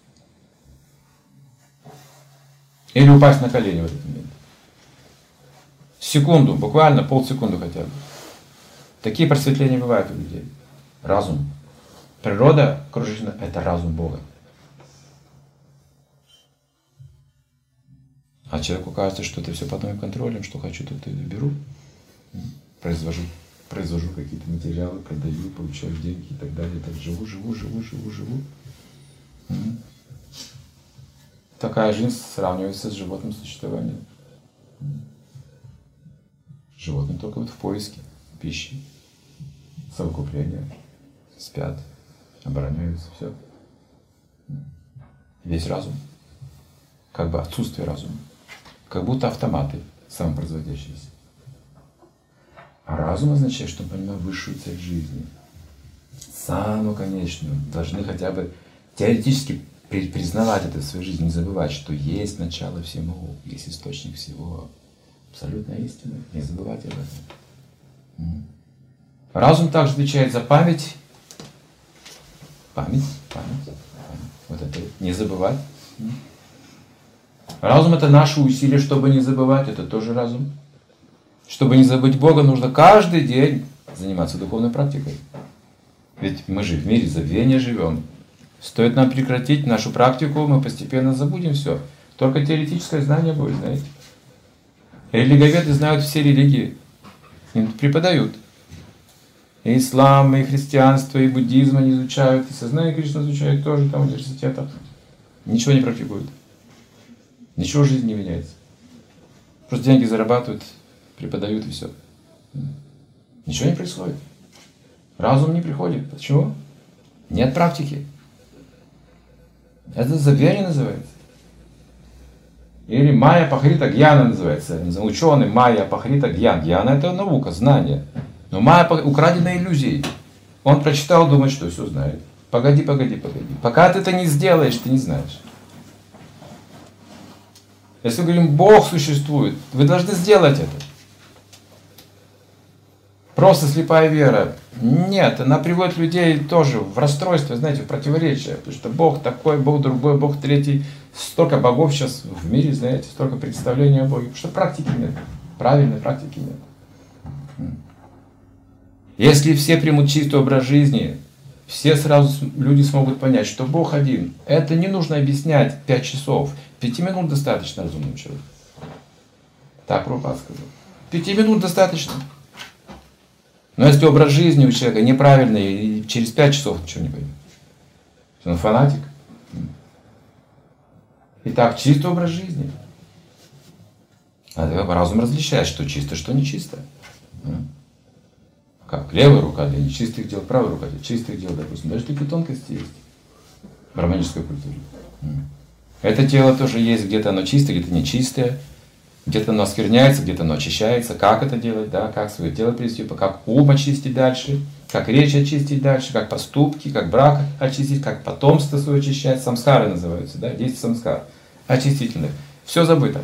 Или упасть на колени в этот момент. Секунду, буквально полсекунды хотя бы. Такие просветления бывают у людей. Разум. Природа окружена — это разум Бога. А человеку кажется, что это все под моим контролем, что хочу, то и беру. Произвожу какие-то материалы, продаю, получаю деньги и так далее. Так живу. Такая жизнь сравнивается с животным существованием. Животные только вот в поиске пищи, совокупления, спят, обороняются, все. Весь разум. Как бы отсутствие разума. Как будто автоматы самопроизводящиеся. А разум означает, что мы понимаем высшую цель жизни. Самую конечную. Должны хотя бы теоретически признавать это в своей жизни, не забывать, что есть начало всему, есть источник всего. Абсолютная истина. Не забывать об этом. Разум также отвечает за память. Память. Вот это не забывать. Разум — это наши усилия, чтобы не забывать. Это тоже разум. Чтобы не забыть Бога, нужно каждый день заниматься духовной практикой. Ведь мы же в мире забвения живем. Стоит нам прекратить нашу практику, мы постепенно забудем все. Только теоретическое знание будет, знаете. Религоведы знают все религии. Им преподают. И ислам, и христианство, и буддизм они изучают, и сознание Кришны изучают тоже там в университетах. Ничего не практикуют. Ничего в жизни не меняется. Просто деньги зарабатывают, преподают и все. Ничего не происходит. Разум не приходит. Почему? Нет практики. Это забвение называется. Или майя пахрита гьяна называется. Ученый майя пахрита гьян. Гьяна — это наука, знание. Но майя — украденная иллюзией. Он прочитал, думает, что все знает. Погоди. Пока ты это не сделаешь, ты не знаешь. Если мы говорим, Бог существует, вы должны сделать это. Просто слепая вера. Нет, она приводит людей тоже в расстройство, знаете, в противоречие. Потому что Бог такой, Бог другой, Бог третий. Столько богов сейчас в мире, знаете, столько представлений о Боге. Потому что практики нет. Правильной практики нет. Если все примут чистый образ жизни, все сразу люди смогут понять, что Бог один. Это не нужно объяснять 5 часов. 5 минут достаточно разумному человеку. Так Прабхупада сказал. 5 минут достаточно. Но если образ жизни у человека неправильный, и через 5 часов ничего не поймет. Он фанатик. Итак, чистый образ жизни. Разум различает, что чисто, что нечисто. Как левая рука для нечистых дел, правая рука для чистых дел, допустим. Даже такие тонкости есть в романической культуре. Это тело тоже есть, где-то оно чистое, где-то нечистое. Где-то оно оскверняется, где-то оно очищается. Как это делать, да? Как свое тело привести, как ум очистить дальше, как речь очистить дальше, как поступки, как брак очистить, как потомство свое очищать. Самскары называются, да? 10 самскар очистительных. Все забыто.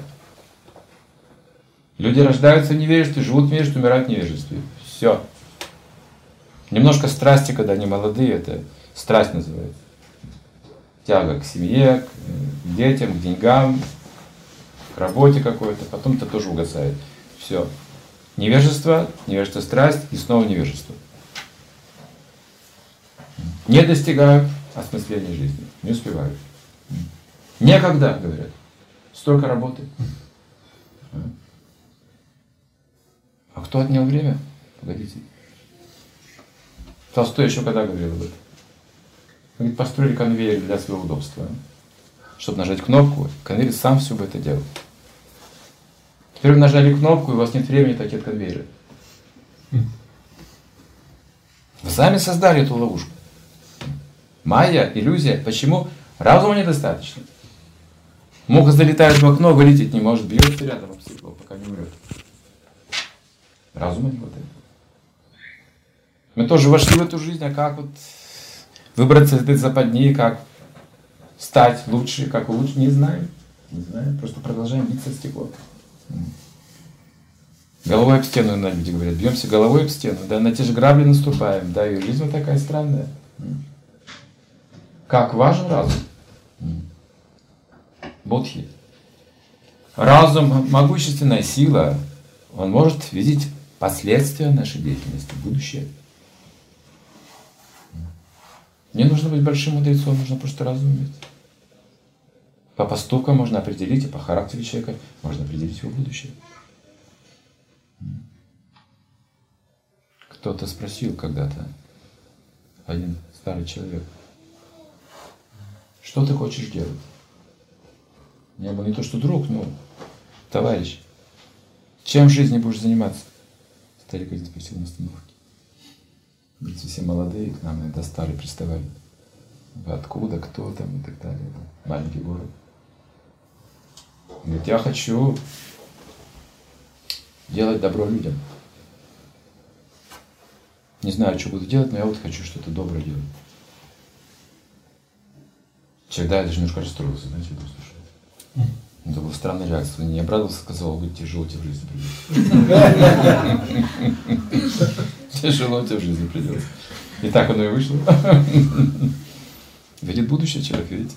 Люди рождаются в невежестве, живут в невежестве, умирают в невежестве. Все. Немножко страсти, когда они молодые, это страсть называется. Тяга к семье, к детям, к деньгам, к работе какой-то, потом это тоже угасает. Все. Невежество, страсть и снова невежество. Не достигают осмысления жизни, не успевают. Некогда, говорят. Столько работы. А кто отнял время? Погодите. Толстой еще когда говорил об этом? Говорит, построили конвейер для своего удобства. Чтобы нажать кнопку, конвейер сам все бы это делал. Теперь вы нажали кнопку, и у вас нет времени такие от конвейера. Вы сами создали эту ловушку. Майя, иллюзия. Почему? Разума недостаточно. Муха залетает в окно, вылететь не может, бьется рядом об стекло, пока не умрет. Разума не хватает. Мы тоже вошли в эту жизнь, а как вот выбраться из этой западни, как стать лучше, как улучшить, не знаем. Не знаем, просто продолжаем биться в стекло. Головой об стену, иногда люди говорят, бьемся головой об стену, да, на те же грабли наступаем, да, и жизнь вот такая странная. Как важен разум. Бодхи. Разум, могущественная сила, он может видеть последствия нашей деятельности, будущее. Не нужно быть большим мудрецом, нужно просто разум иметь. По поступкам можно определить, и по характеру человека можно определить его будущее. Кто-то спросил когда-то, один старый человек, что ты хочешь делать? Я был не то что друг, но товарищ. Чем в жизни будешь заниматься? Старик один спросил на остановке. Говорит, все молодые к нам иногда старые приставали. Вы откуда, кто там и так далее. Маленький город. Говорит, я хочу делать добро людям. Не знаю, что буду делать, но я вот хочу что-то доброе делать. Тогда я даже немножко расстроился, знаете, я слушаю. Это была странная реакция. Он не обрадовался, сказал, будет тяжело тебе в жизни придется. Тяжело тебе в жизни придется. И так оно и вышло. Видит будущее человек, видите?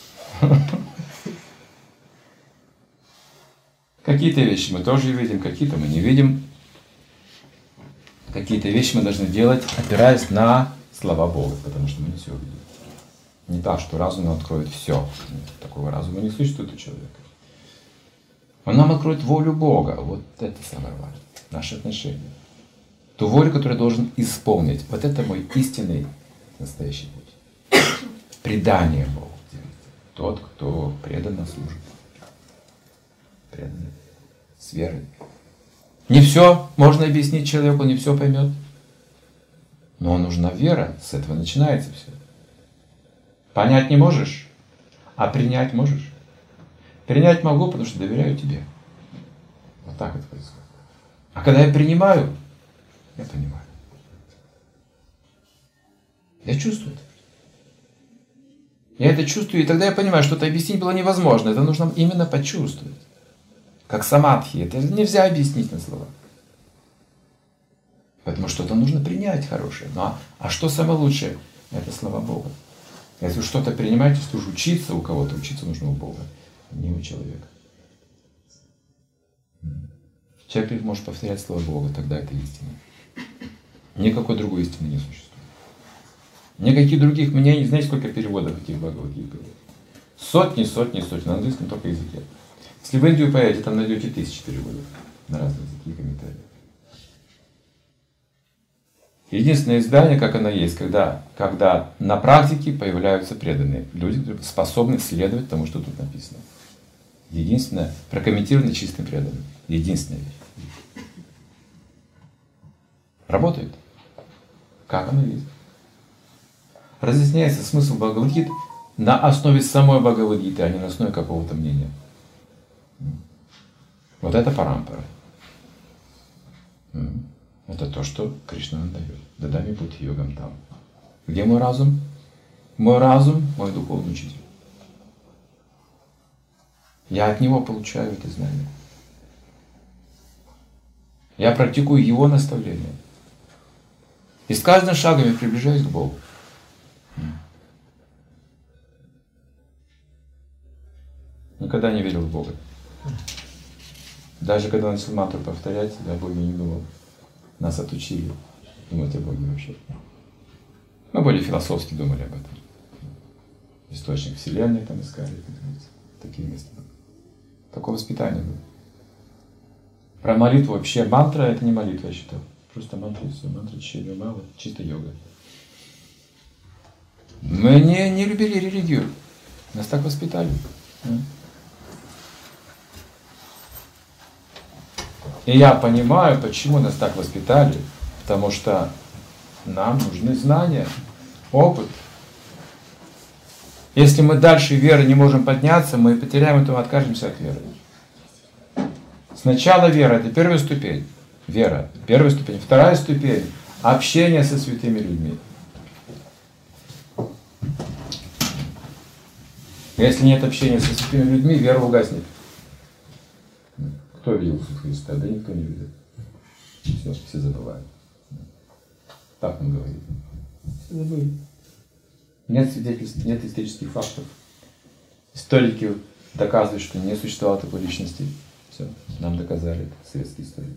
Какие-то вещи мы тоже видим, какие-то мы не видим. Какие-то вещи мы должны делать, опираясь на слова Бога, потому что мы не все видим. Не так, что разум откроет все. Такого разума не существует у человека. Он нам откроет волю Бога. Вот это самое важное. Наши отношения. Ту волю, которую я должен исполнить. Вот это мой истинный настоящий путь. Предание Богу. Тот, кто преданно служит. Преданно. С верой. Не все можно объяснить человеку, не все поймет. Но нужна вера. С этого начинается все. Понять не можешь, а принять можешь. Принять могу, потому что доверяю тебе. Вот так это происходит. А когда я принимаю, я понимаю. Я чувствую это. Я это чувствую, и тогда я понимаю, что это объяснить было невозможно. Это нужно именно почувствовать. Как самадхи. Это нельзя объяснить на словах. Поэтому что-то нужно принять хорошее. Ну, а что самое лучшее? Это слова Бога. Если вы что-то принимаете, то уж учиться у кого-то, учиться нужно у Бога, не у человека. Человек может повторять слово Бога, тогда это истина. Никакой другой истины не существует. Никаких других мнений, знаете, сколько переводов этих Бхагавад-гит было? Сотни, сотни, сотни, на английском только языке. Если в Индию поедете, там найдете тысячи переводов на разные языки и комментарии. Единственное издание, как оно есть, когда на практике появляются преданные люди, которые способны следовать тому, что тут написано. Единственное, прокомментировано чистым преданным. Единственная вещь. Работает. Как оно есть. Разъясняется смысл Бхагавад-гит на основе самой Бхагавад-гиты, а не на основе какого-то мнения. Вот это парампара. Это то, что Кришна нам дает. Дадами пути йогам там. Где мой разум? Мой разум, мой духовный учитель. Я от него получаю это знание. Я практикую его наставления. И с каждым шагом я приближаюсь к Богу. Никогда не верил в Бога. Даже когда начал мантру повторять, я о Боге не думал. Нас отучили думать о Боге вообще. Мы более философски думали об этом. Источник Вселенной там искали. Такие места. Такое воспитание было. Про молитву вообще. Мантра — это не молитва, я считал. Просто мантра и все. Мантра чищения ума, вот чисто йога. Мы не любили религию. Нас так воспитали. И я понимаю, почему нас так воспитали. Потому что нам нужны знания, опыт. Если мы дальше веры не можем подняться, мы потеряем это, откажемся от веры. Сначала вера — это первая ступень. Вера — первая ступень. Вторая ступень — общение со святыми людьми. Если нет общения со святыми людьми, вера угаснет. Кто видел Иисуса Христа? Да никто не видел. Все забывают. Так он говорит. Все забыли. Нет свидетельств, нет исторических фактов. Историки доказывают, что не существовало такой личности. Все, нам доказали это, советские историки.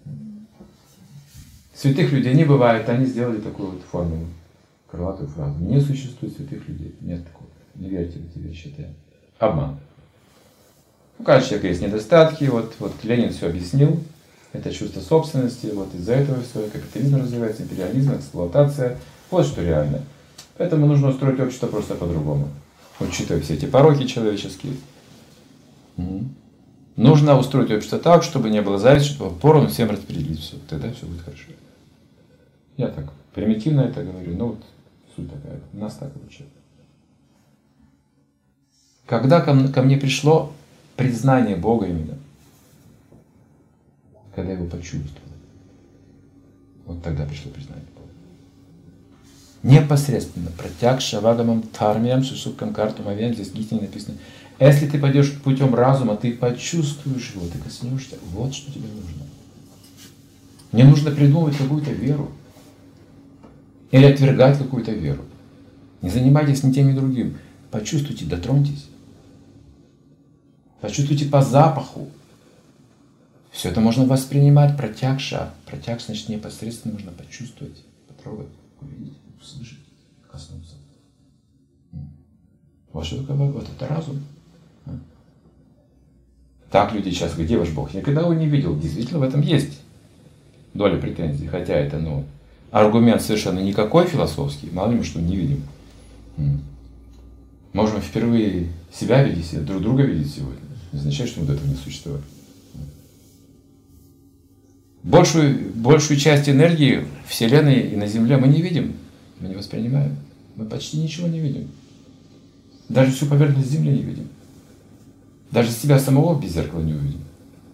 Святых людей не бывает, они сделали такую вот формулу, крылатую фразу. Не существует святых людей. Нет такого. Не верьте в эти вещи, это обман. У каждого человека есть недостатки, вот Ленин все объяснил, это чувство собственности, вот из-за этого все, капитализм развивается, империализм, эксплуатация, вот что реально. Поэтому нужно устроить общество просто по-другому, учитывая все эти пороки человеческие. Нужно устроить общество так, чтобы не было зависти, чтобы поровну всем распределить все, тогда все будет хорошо. Я так примитивно это говорю, но вот суть такая, у нас так лучше. Когда ко мне пришло признание Бога именно, когда я его почувствовал, вот тогда пришло признание Бога. Непосредственно, протяг шавагамам тармиям сусуккам картум авиам, здесь в Гите написано, если ты пойдешь путем разума, ты почувствуешь его, ты коснешься, вот что тебе нужно. Не нужно придумывать какую-то веру или отвергать какую-то веру. Не занимайтесь ни тем, ни другим. Почувствуйте, дотроньтесь. Почувствуйте по запаху. Все это можно воспринимать протягша. Протяг, значит, непосредственно можно почувствовать, потрогать, увидеть, услышать, коснуться. Вот что такое, вот это разум. Так люди сейчас говорят, где ваш Бог? Я никогда его не видел. Действительно, в этом есть доля претензий. Хотя это, аргумент совершенно никакой философский. Мало ли мы что не видим. Можем впервые себя видеть, друг друга видеть сегодня. Не означает, что вот этого не существует. Большую часть энергии Вселенной и на Земле мы не видим. Мы не воспринимаем. Мы почти ничего не видим. Даже всю поверхность Земли не видим. Даже себя самого без зеркала не увидим.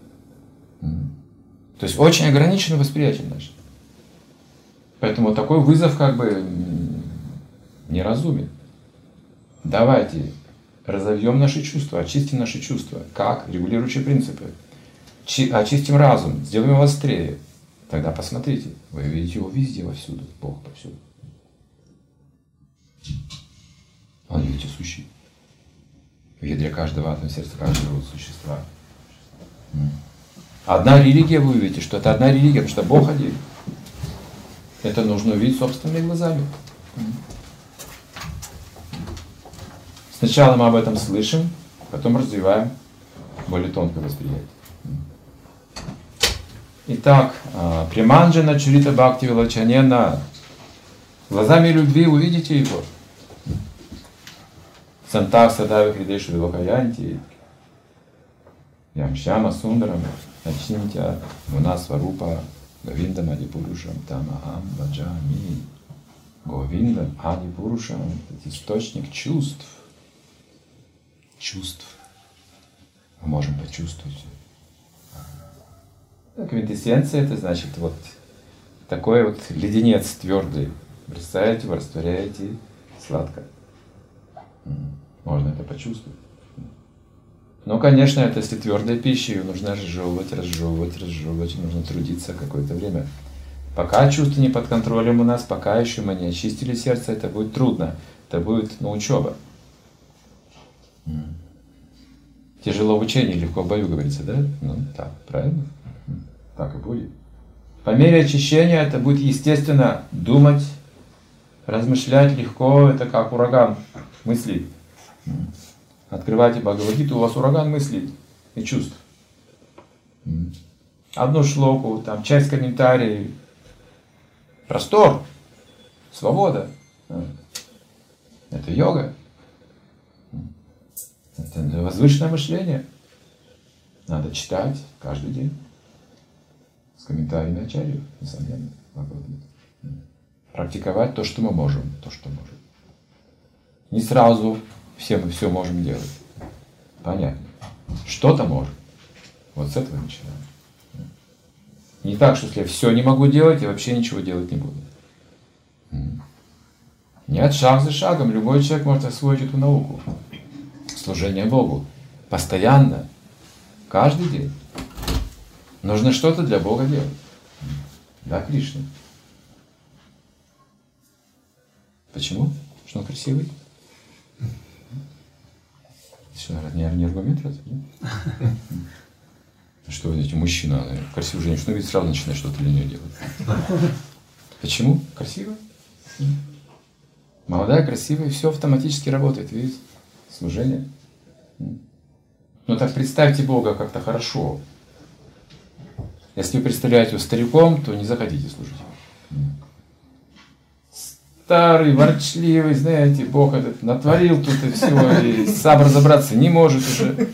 То есть очень ограничено восприятие наше. Поэтому такой вызов как бы неразумен. Давайте разовьем наши чувства, очистим наши чувства. Как? Регулирующие принципы. Очистим разум, сделаем его острее. Тогда посмотрите, вы видите его везде, вовсюду, Бог повсюду. Он, видите, сущий. В ядре каждого атома, в сердце каждого существа. Одна религия, вы увидите, что это одна религия, потому что Бог один. Это нужно увидеть собственными глазами. Сначала мы об этом слышим, потом развиваем более тонкое восприятие. Итак, Приманджана Чурита Бхакти Вилачанена. Глазами любви увидите его. Сантах Садави Хридешу Вилахаянти. Ямшяма Сундарам. Начнимтя Гунасварупа Говиндам Адипурушам Тамахам Ваджами. Говиндам Адипурушам — это источник чувств. Чувств. Мы можем почувствовать. Квинтэссенция — это значит вот такой вот леденец твердый. Представляете, вы растворяете сладко. Можно это почувствовать. Но, конечно, это если твердая пища, ее нужно разжевывать, нужно трудиться какое-то время. Пока чувства не под контролем у нас, пока еще мы не очистили сердце, это будет трудно. Это будет, учеба. Тяжело в учении, легко в бою, говорится, да? Так, правильно? Так и будет. По мере очищения это будет естественно думать, размышлять легко, это как ураган мыслей. Открывайте Бхагавад-гиту, у вас ураган мыслей и чувств. Одну шлоку, там часть комментариев. Простор, свобода. Это йога. Это возвышенное мышление. Надо читать каждый день. С комментариями ачарьев, несомненно. Практиковать то, что мы можем. Не сразу все мы все можем делать. Понятно. Что-то можем. Вот с этого начинаем. Не так, что если я все не могу делать, я вообще ничего делать не буду. Нет, шаг за шагом любой человек может освоить эту науку. Служение Богу. Постоянно. Каждый день. Нужно что-то для Бога делать. Да, Кришна. Почему? Что он красивый? Что, не аргумент разве? Что вы знаете, мужчина, красивую женщину видит, сразу начинает что-то для нее делать. Почему? Красиво. Молодая, красивая, все автоматически работает, видите? Служение. Ну так представьте Бога как-то хорошо. Если вы представляете его стариком, то не захотите служить. Старый, ворчливый, знаете, Бог этот натворил тут и все, и сам разобраться не может уже.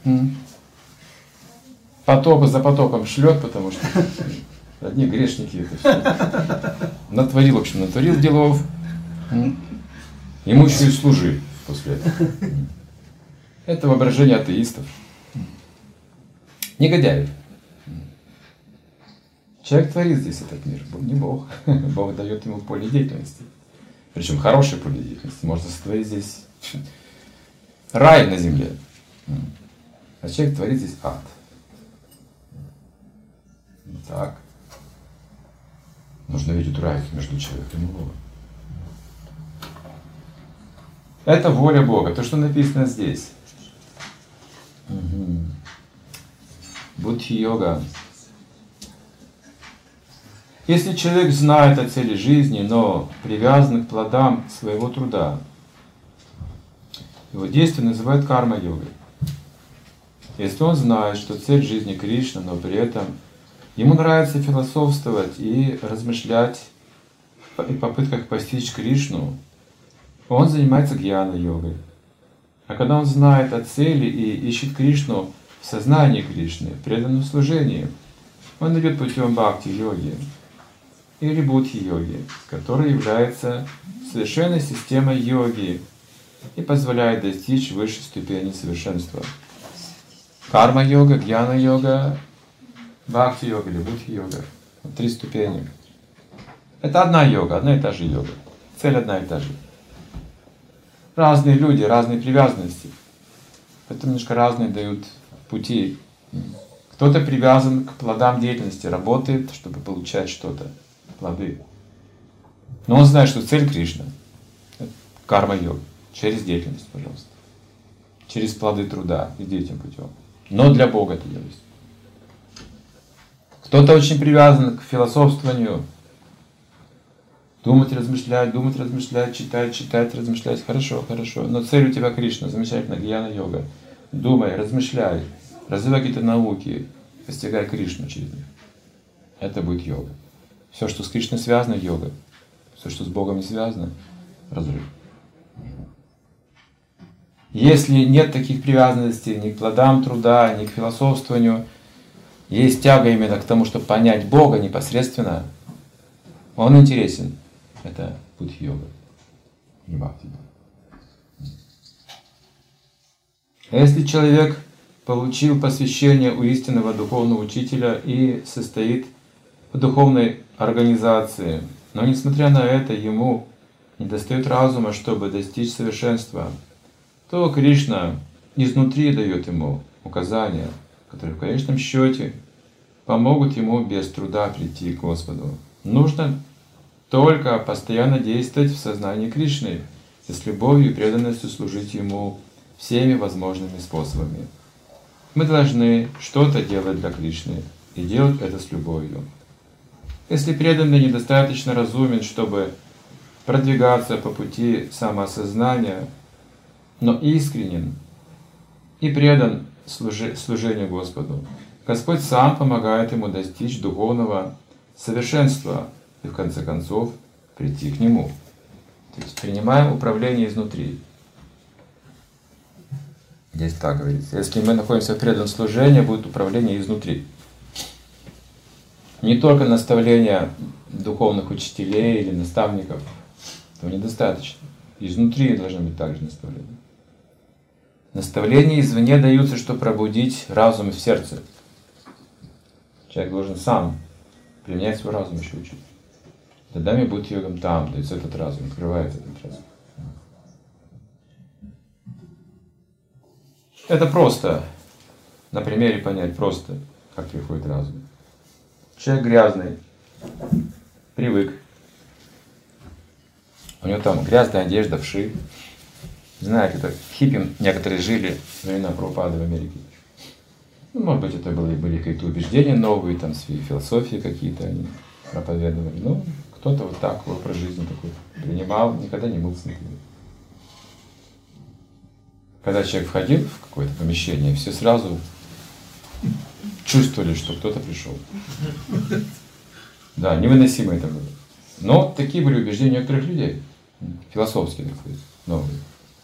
Поток за потоком шлет, потому что одни грешники это все. Натворил, в общем, натворил делов. Ему еще и служи после этого. Это воображение атеистов. Негодяев. Человек творит здесь этот мир, не Бог. Бог дает ему поле деятельности. Причем хорошее поле деятельности. Можно сотворить здесь рай на земле. А человек творит здесь ад. Так. Нужно видеть разницу между человеком и Богом. Это воля Бога, то, что написано здесь. Будхи-йога. Если человек знает о цели жизни, но привязан к плодам своего труда, его действие называют карма-йогой. Если он знает, что цель жизни Кришна, но при этом ему нравится философствовать и размышлять в попытках постичь Кришну, он занимается гьяна-йогой. А когда он знает о цели и ищет Кришну в сознании Кришны, в преданном служении, он идет путем бхакти-йоги или будхи-йоги, которая является совершенной системой йоги и позволяет достичь высшей ступени совершенства. Карма-йога, гьяна-йога, бхакти-йога или будхи-йога. 3 ступени. Это одна йога, одна и та же йога. Цель одна и та же. разные люди, разные привязанности. Поэтому немножко разные дают пути. Кто-то привязан к плодам деятельности, работает, чтобы получать что-то, плоды. Но он знает, что цель Кришна — карма-йога. Через деятельность, пожалуйста. Через плоды труда, иди этим путем. Но для Бога это делается. Кто-то очень привязан к философствованию. Думать, размышлять, читать, размышлять. Хорошо, хорошо. Но цель у тебя Кришна, замечательно, гьяна-йога. Думай, размышляй, развивай какие-то науки, постигай Кришну через них. Это будет йога. Все, что с Кришной связано, йога. Все, что с Богом не связано, разрыв. Если нет таких привязанностей ни к плодам труда, ни к философствованию, есть тяга именно к тому, чтобы понять Бога непосредственно, он интересен. Это путь йога. Не бхакти. А если человек получил посвящение у истинного духовного учителя и состоит в духовной организации, но несмотря на это ему недостает разума, чтобы достичь совершенства, то Кришна изнутри дает ему указания, которые в конечном счете помогут ему без труда прийти к Господу. Нужно только постоянно действовать в сознании Кришны, с любовью и преданностью служить Ему всеми возможными способами. Мы должны что-то делать для Кришны и делать это с любовью. Если преданный недостаточно разумен, чтобы продвигаться по пути самоосознания, но искренен и предан служению Господу, Господь сам помогает ему достичь духовного совершенства и в конце концов прийти к Нему. То есть принимаем управление изнутри. Здесь так говорится. Если мы находимся в преданном служении, будет управление изнутри. Не только наставления духовных учителей или наставников, этого недостаточно. Изнутри должны быть также наставления. Наставления извне даются, чтобы пробудить разум в сердце. Человек должен сам применять свой разум, еще учить. Тогда мне будет йогам там, то есть этот разум, открывается этот разум. Это просто, на примере понять просто, как приходит разум. Человек грязный, привык. У него там грязная одежда, вши. Знаете, как хиппи некоторые жили во времена Прабхупады в Америке. Ну, может быть, это были какие-то убеждения новые, там, свои философии какие-то они проповедовали. Ну, кто-то вот так образ жизни такой принимал, никогда не мылся. Когда человек входил в какое-то помещение, все сразу чувствовали, что кто-то пришел. Да, невыносимо это было. Но такие были убеждения некоторых людей, философские, так сказать, новые.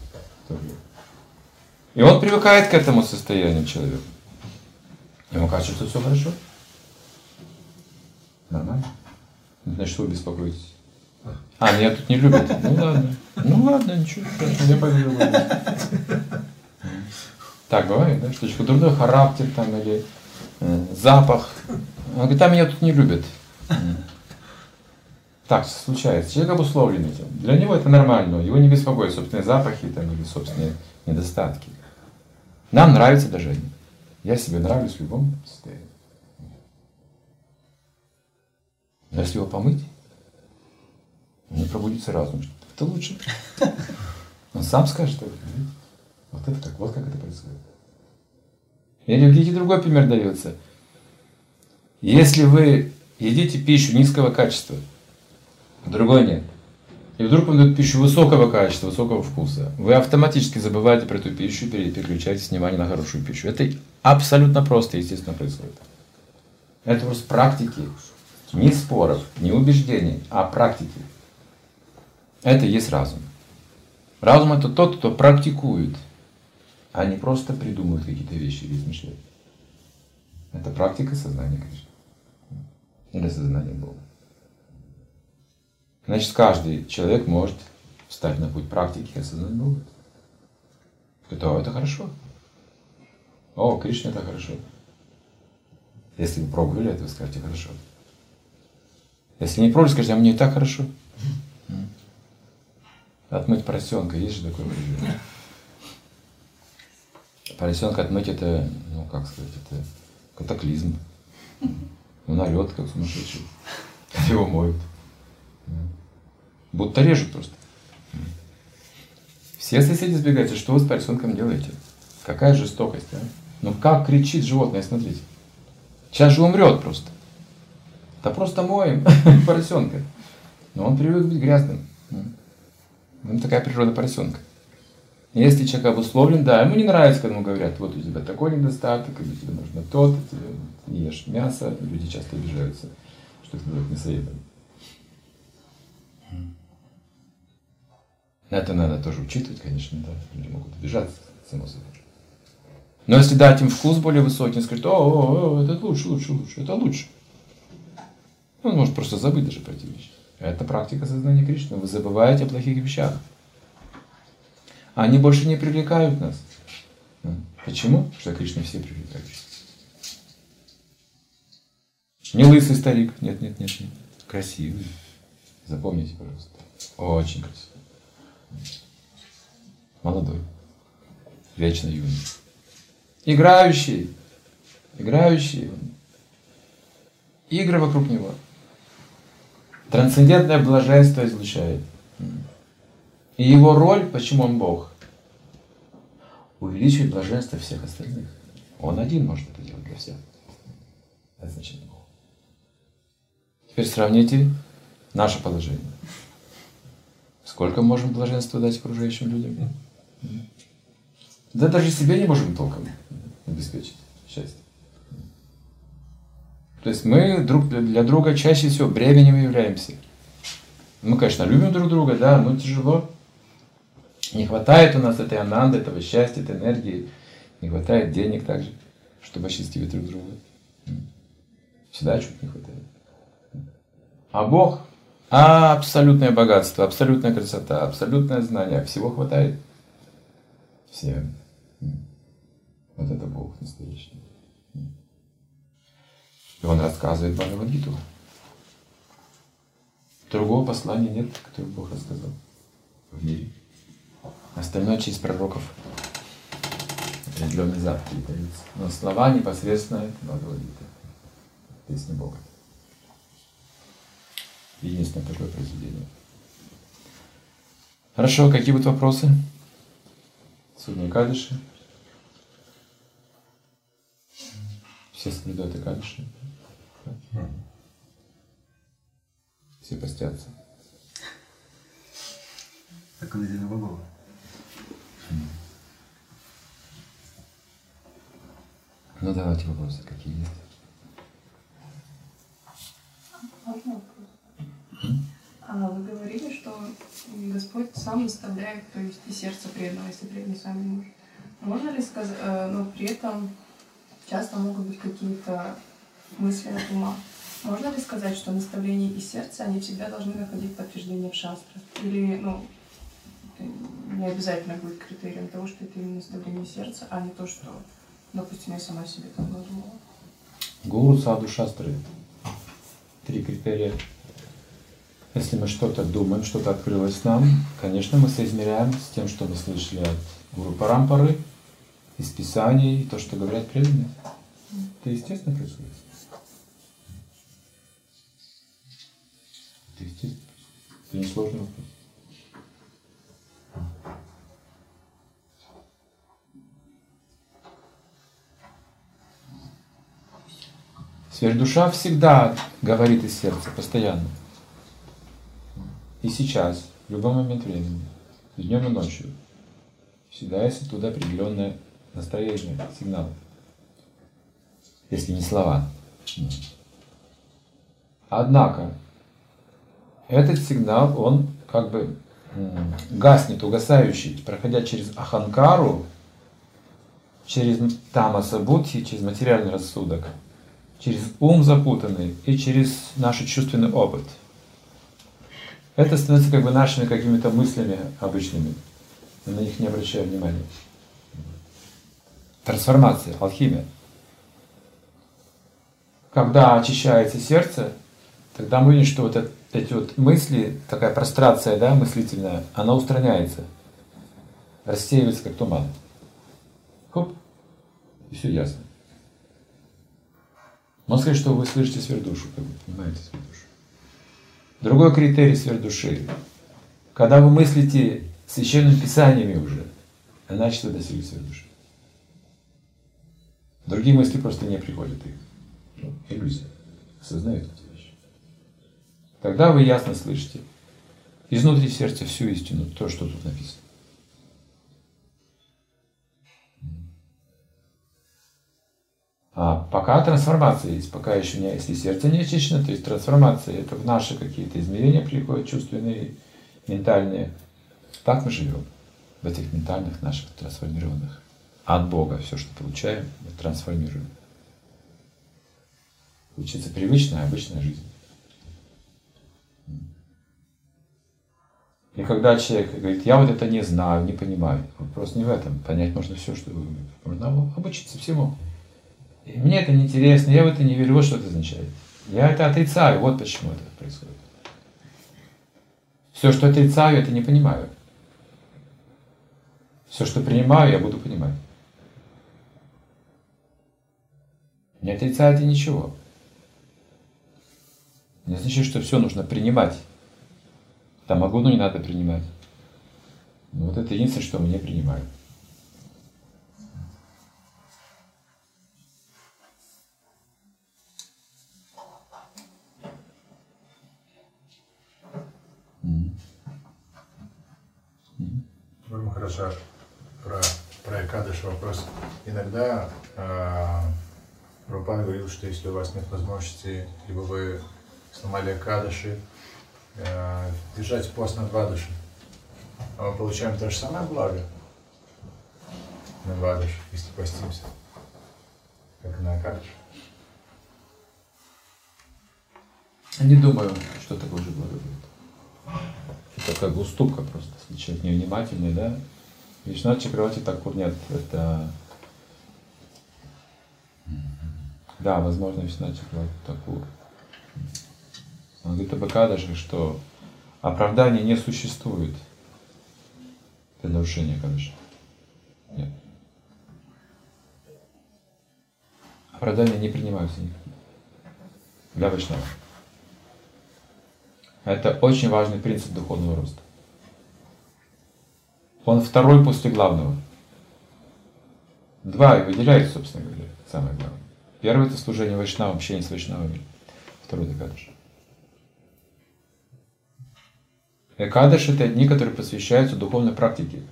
И он привыкает к этому состоянию человека. Ему кажется, что все хорошо. Нормально. Значит, вы беспокоитесь. А, меня тут не любят. Ну ладно. Ну ладно, ничего. Я поверю. Так бывает, да? Что человек дурной характер там или запах. Он говорит, а меня тут не любят. Так случается. Человек обусловлен этим. Для него это нормально. Его не беспокоят собственные запахи там, или собственные недостатки. Нам нравится даже они. Я себе нравлюсь в любом состоянии. Но если его помыть, не пробудится разум. Это лучше. Он сам скажет, что вот это так, вот как это происходит. Или видите, другой пример дается. Если вы едите пищу низкого качества, другой нет, и вдруг вам дают пищу высокого качества, высокого вкуса, вы автоматически забываете про эту пищу и переключаете внимание на хорошую пищу. Это абсолютно просто, естественно, происходит. Это просто практики, не споров, не убеждений, а практики. Это и есть разум. Разум — это тот, кто практикует, а не просто придумывает какие-то вещи или измышляет. Это практика сознания Кришны. Или сознания Бога. Значит, каждый человек может встать на путь практики и осознать Бога. Это хорошо. О, Кришна — это хорошо. Если вы пробовали это, вы скажете хорошо. Если не пробовали, скажите, а мне и так хорошо. Отмыть поросенка, есть же такое выражение. Поросенка отмыть это, ну как сказать, это катаклизм. Он орет, как сумасшедший. Его моют. Будто режут просто. Все соседи сбегаются, что вы с поросенком делаете? Какая жестокость, а? Ну как кричит животное, смотрите. Сейчас же умрет просто. Да просто моем поросенка. Но он привык быть грязным. Ну, такая природа поросенка. Если человек обусловлен, да, ему не нравится, когда ему говорят, вот у тебя такой недостаток, или тебе нужно то-то, тебе не ешь мясо. Люди часто обижаются, что их называют мясоедом. Это надо тоже учитывать, конечно, да. Люди могут обижаться, само собой. Но если дать им вкус более высокий, он скажет, о, это лучше, это лучше. Он может просто забыть даже про эти вещи. Это практика сознания Кришны. Вы забываете о плохих вещах. Они больше не привлекают нас. Почему? Потому что Кришна все привлекает. Не лысый старик. Нет. Красивый. Запомните, пожалуйста. Очень красивый. Молодой. Вечно юный. Играющий. Игры вокруг него. Трансцендентное блаженство излучает. И его роль, почему он Бог? Увеличивает блаженство всех остальных. Он один может это делать для всех. Это значит Бог. Теперь сравните наше положение. Сколько можем блаженства дать окружающим людям? Да даже себе не можем толком обеспечить счастье. То есть мы друг для друга чаще всего бременем являемся. Мы, конечно, любим друг друга, да, но тяжело. Не хватает у нас этой ананды, этого счастья, этой энергии. Не хватает денег также, чтобы осчастливить друг друга. Всегда чуть не хватает. А Бог – абсолютное богатство, абсолютная красота, абсолютное знание. Всего хватает. Всем. Вот это Бог настоящий. И Он рассказывает Бхагавад-гиту. Другого послания нет, которое Бог рассказал в мире. Остальное через пророков. Определенный Зад передается. Но слова непосредственно это Бхагавад-гита. Песня Бога. Единственное такое произведение. Хорошо, какие будут вопросы? Судья Экадаши. Все соблюдают Экадаши. Все постятся. Так он единого Бога. Ну давайте вопросы, какие есть. Можно вопрос? Вы говорили, что Господь сам наставляет, то есть и сердце преданного, если преданный сам не может. Можно ли сказать, но при этом часто могут быть какие-то мысли от ума. Можно ли сказать, что наставления из сердца, они всегда должны находить подтверждение в шастрах? Или, не обязательно будет критерием того, что это именно наставление сердца, а не то, что, допустим, я сама себе там надумала? Гуру, саду, шастры. 3 критерия. Если мы что-то думаем, что-то открылось нам, конечно, мы соизмеряем с тем, что мы слышали от Гуру Парампары, из Писаний, то, что говорят преданные. Это естественно происходит. Это естественно. Это несложный вопрос. Сверхдуша всегда говорит из сердца, постоянно. И сейчас, в любой момент времени, днем и ночью. Всегда есть оттуда определенное настроение, сигнал. Если не слова. Однако, этот сигнал, он как бы гаснет, угасающий, проходя через аханкару, через тамаса будхи, через материальный рассудок, через ум запутанный и через наш чувственный опыт. Это становится как бы нашими какими-то мыслями обычными. Мы на них не обращаем внимания. Трансформация, алхимия. Когда очищается сердце, тогда мы видим, что вот этот эти вот мысли, такая прострация, да, мыслительная, она устраняется, рассеивается как туман. Хоп, и все ясно. Можно сказать, что вы слышите сверхдушу, как бы, понимаете сверхдушу. Другой критерий сверхдуши. Когда вы мыслите священными писаниями уже, значит вы достигли сверхдуши. Другие мысли просто не приходят их. Иллюзия. Осознают эти вещи. Тогда вы ясно слышите изнутри сердца всю истину, то, что тут написано. А пока трансформация есть, пока еще не, если сердце не очищено, то есть трансформация, это в наши какие-то измерения приходят, чувственные, ментальные. Так мы живем, в этих ментальных наших трансформированных. От Бога все, что получаем, мы трансформируем. Получится привычная, обычная жизнь. И когда человек говорит, я вот это не знаю, не понимаю, вопрос не в этом. Понять можно все, что можно обучиться всему. И мне это не интересно, я в это не верю, вот что это означает. Я это отрицаю, вот почему это происходит. Все, что отрицаю, это не понимаю. Все, что принимаю, я буду понимать. Не отрицаете ничего. Не значит, что все нужно принимать. Тамагуну не надо принимать. Но вот это единственное, что мы не принимаем. Очень хорошо про Экадыш вопрос. Иногда Прабхупада говорил, что если у вас нет возможности, либо вы сломали Экадыши, держать пост на Двадаши, а мы получаем то же самое благо на Двадаши, если постимся, как и на Экадыш. Не думаю, что такое же благо будет. Это как бы уступка просто, если человек невнимательный, да? Вишнат Чакраварти Такур нет, это... Да, возможно, Вишнат Чакраварти Такур. Он говорит об Экадаши, что оправдания не существует для нарушения Экадаши. Нет. Оправдания не принимаются никакие для Вайшнава. Это очень важный принцип духовного роста. Он второй после главного. Два и выделяют, собственно говоря, самое главное. Первый — это служение Вайшнавам, общение с Вайшнавами. Второй — это Экадаш. Экадаш — это дни, которые посвящаются духовной практике.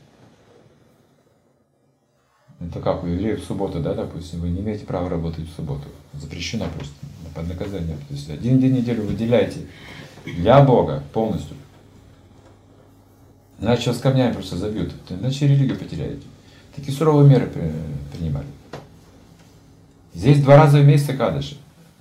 Это как у евреев в субботу, да, допустим, вы не имеете права работать в субботу. Запрещено просто, под наказание. То есть один день в неделю выделяете для Бога полностью. Иначе вас камнями просто забьют, иначе религию потеряете. Такие суровые меры принимали. Здесь 2 раза в месяц Экадаши.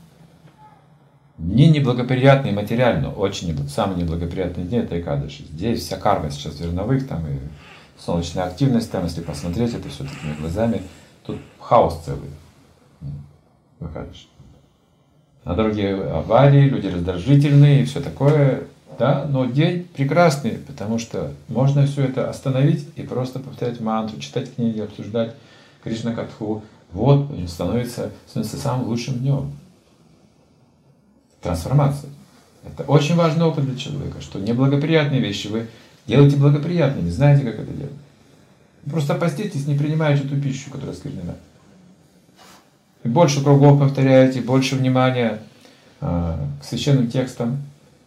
Дни неблагоприятные материально, очень самые неблагоприятные дни — это Экадаши. Здесь вся карма сейчас зерновых, там и солнечная активность, там, если посмотреть это все такими глазами, тут хаос целый в Экадаши. На дороге аварии, люди раздражительные и все такое, да, но день прекрасный, потому что можно все это остановить и просто повторять мантру, читать книги, обсуждать Кришна Катху. Вот становится самым лучшим днем. Трансформация. Это очень важный опыт для человека, что неблагоприятные вещи вы делаете благоприятные, не знаете, как это делать. Просто поститесь, не принимаете ту пищу, которая осквернена. И больше кругов повторяете, больше внимания к священным текстам.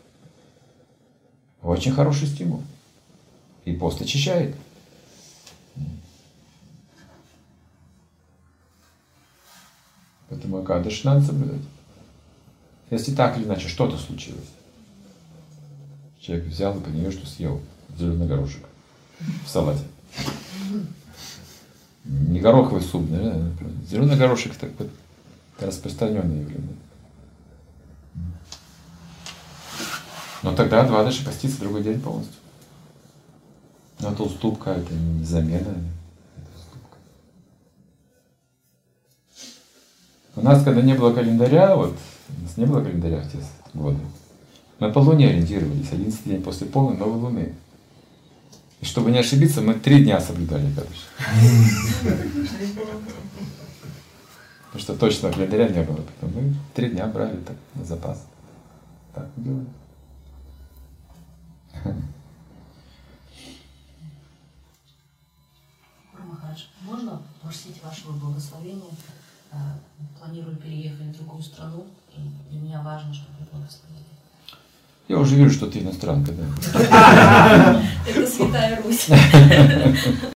Очень хороший стимул. И пост очищает. Поэтому Экадаши надо соблюдать. Если так или иначе что-то случилось. Человек взял и понял, что съел зеленый горошек в салате. Не гороховый суп, да? Зеленый горошек — так вот распространенное явление. Но тогда Двадаши постится другой день полностью. Но это уступка, это не замена. Это уступка. У нас, когда не было календаря, вот, у нас не было календаря в те годы, Мы по Луне ориентировались, 11-й день после полной новой Луны. И чтобы не ошибиться, мы 3 дня соблюдали Экадаши. Потому что точного календаря не было. Поэтому мы 3 дня брали так на запас. Так делали. Махарадж, можно просить вашего благословения? Планирую переехать в другую страну, и для меня важно, чтобы вы благословили. Я уже вижу, что ты иностранка, да. Это Святая Русь.